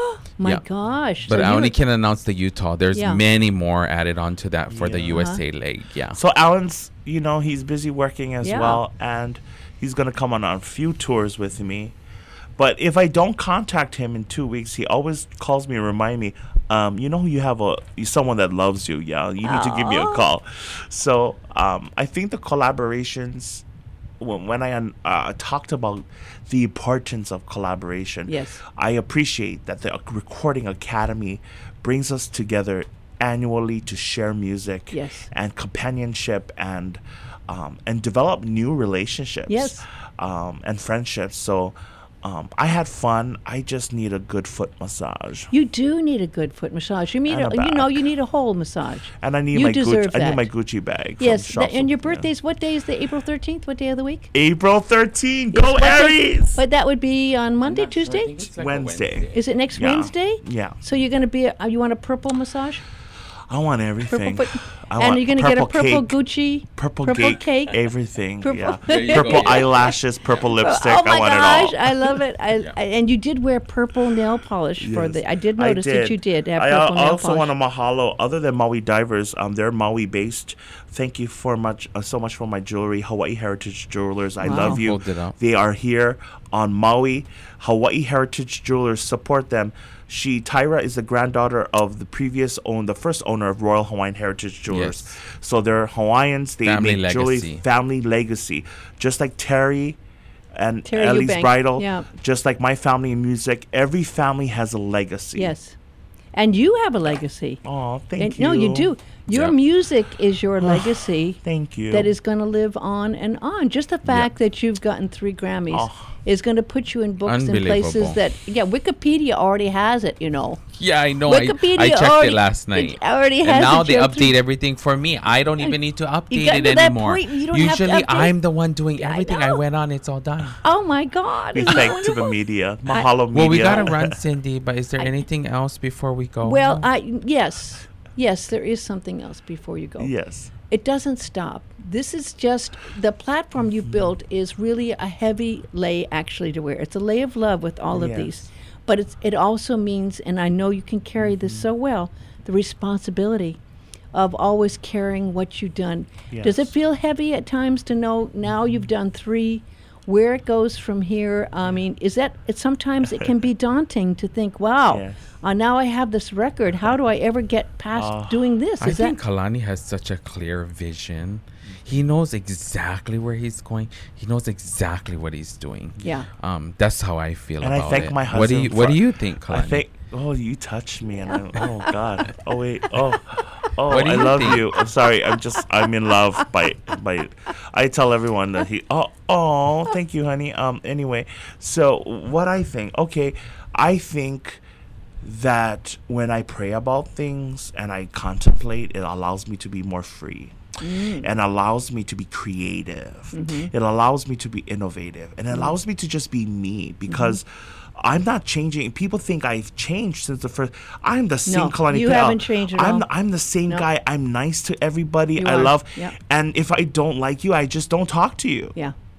My Yeah. gosh. But So I you only were- can announce the Utah. There's Yeah. many more added on to that for the Yeah. U S A leg. Yeah. So Alan's, you know, he's busy working as Yeah. well, and he's gonna come on a few tours with me. But if I don't contact him in two weeks, he always calls me and remind me, um, you know, you have a someone that loves you. Yeah, you need to give me a Aw. call. So um, I think the collaborations. When, when I uh, talked about the importance of collaboration, Yes. I appreciate that the Recording Academy brings us together annually to share music Yes. and companionship and um, and develop new relationships Yes. um, and friendships. So um, I had fun. I just need a good foot massage, You do need a good foot massage. You need And a, a you know back. you need a whole massage. and I need You my deserve Gucci. I need that. my Gucci bag. from Yes. Shops That, and your of- yeah. birthday's what day is the April thirteenth? What day of the week? April thirteenth. Yes, Go what day- Aries. But that would be on Monday, Tuesday? Wednesday. Is it next Yeah. Wednesday? Yeah. So you're going to be a, uh, you want a purple massage? I want Purple everything. foot. I and want you're going to get a purple purple cake, Gucci, purple, purple cake, cake. everything. Purple- Yeah, There you purple go. eyelashes, purple lipstick. Oh my I want gosh, it all. I love it. I, Yeah. I and you did wear purple nail polish for Yes. the. I did notice that you did have I purple al- nail also polish. want to mahalo. Other than Maui Divers, um, they're Maui based. Thank you for much, uh, so much for my jewelry, Hawaii Heritage Jewelers. I Wow. love you. Hold it up. They are here on Maui. Hawaii Heritage Jewelers, support them. She Tyra is the granddaughter of the previous own, the first owner of Royal Hawaiian Heritage Jewelers. Yes. So they're Hawaiians. They Family make jewelry, legacy. family legacy, just like Terry and Terry Ellie's Eubank, Bridal. yeah. Just like my family in music, every family has a legacy. Yes, and you have a legacy. Oh, thank And- you. No, you do. Your Yeah. music is your legacy. Thank you. That is going to live on and on. Just the fact that you've gotten three Grammys Oh. is going to put you in books and places Unbelievable. that, yeah, Wikipedia already has it, you know. Yeah, I know. I, Wikipedia I checked already- it last night. it already and has now it they jumped update through- everything for me. I don't even need to update gotten it to that anymore. point, you don't have to Usually, update. I'm the one doing I everything. I, know. went on. It's all done. Oh, my God. We isn't that thank to the wonderful? media. Mahalo media. Well, we gotta run, Cindy. But is there anything else before we go? Well, I yes. Yes, there is something else before you go. Yes. It doesn't stop. This is just the platform you've built is really a heavy lay actually to wear. It's a lay of love with all of Yes. these. But it's it also means, and I know you can carry this so well, the responsibility of always carrying what you've done. Does it Yes. feel heavy at times to know now you've done three, where it goes from here? I mean, is that it sometimes it can be daunting to think, wow, Yes. uh, now I have this record. How do I ever get past Ah. doing this? I Is think that Kalani has such a clear vision. He knows exactly where he's going. He knows exactly what he's doing. Yeah. Um, that's how I feel And I about thank it. my What do you husband What for- do you think, Kalani? I think. Oh, you touched me, and I, oh God. Oh wait. Oh, oh. What do I you love think? you. I'm sorry. I'm just. I'm in love by by. I tell everyone that he. Oh, oh. Thank you, honey. Um. Anyway, so what I think. Okay, I think that when I pray about things and I contemplate, it allows me to be more free. And allows me to be creative. It allows me to be innovative. And it allows me to just be me because I'm not changing. People think I've changed since the first. I'm the same No, Kalani you Pell. haven't changed at I'm all. The, I'm the same No. guy. I'm nice to everybody. You I are. love. Yep. And if I don't like you, I just don't talk to you. yeah.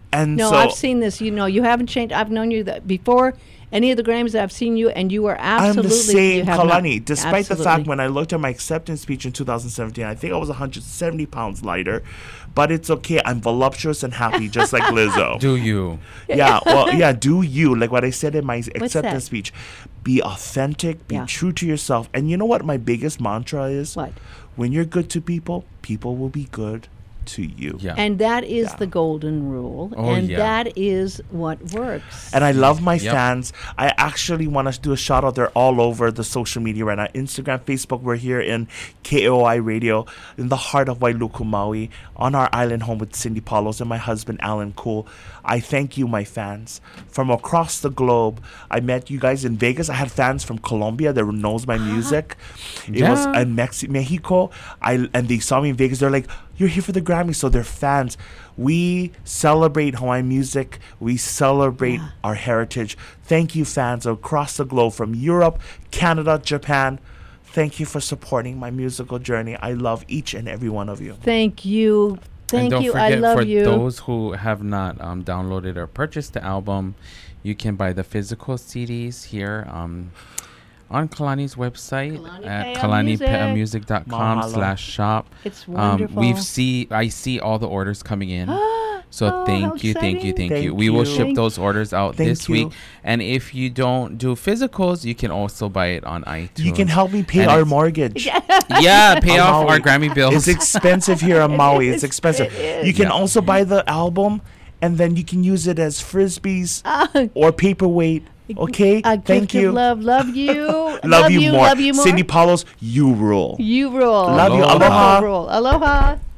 And No, so I've seen this. You know, you haven't changed. I've known you that before any of the Grammys. I've seen you, and you are absolutely. I'm the same, you have not- Kalani. Despite the fact absolutely. when I looked at my acceptance speech in two thousand seventeen, I think I was one hundred seventy pounds lighter, but it's okay. I'm voluptuous and happy, just like Lizzo. Do you? Yeah, well, yeah. Do you like what I said in my acceptance that? speech? Be authentic. Be Yeah. true to yourself. And you know what my biggest mantra is? What? When you're good to people, people will be good to you. Yeah. And that is Yeah. the golden rule, Oh, and yeah. that is what works. And I love my Yep. fans. I actually want to do a shout out. They're all over the social media right now. Instagram, Facebook. We're here in K O I Radio in the heart of Wailuku, Maui, on our island home with Cindy Paulos and my husband, Alan Cool. I thank you, my fans, from across the globe. I met you guys in Vegas. I had fans from Colombia that knows my music. It was Yeah. in Mex- Mexico. I and they saw me in Vegas. They're like, "You're here for the Grammy," so they're fans. We celebrate Hawaiian music. We celebrate Yeah. our heritage. Thank you, fans across the globe from Europe, Canada, Japan. Thank you for supporting my musical journey. I love each and every one of you. Thank you, thank and don't you. forget, I love for you. those who have not um, downloaded or purchased the album, you can buy the physical C Ds here um, on Kalani's website Kalani at Pea kalani Music. pea music dot com Mahalo. slash shop. It's Um, wonderful. we've see I see all the orders coming in. So Oh, how thank you, thank you, exciting. thank, you. Thank We will you. ship Thank- those orders out Thank this you. week. And if you don't do physicals, you can also buy it on iTunes. You can help me pay And our it's- mortgage. Yeah, pay On off Maui. our Grammy bills. It's expensive here on Maui. It's is, expensive. it is. You can Yeah. also buy the album, and then you can use it as frisbees Ah, or paperweight. Okay, a thank gift you. of love, love you, Love, you, more. love you more. Cindy Paulos, you rule. You rule. Love you. Aloha. Aloha. Rule. Aloha.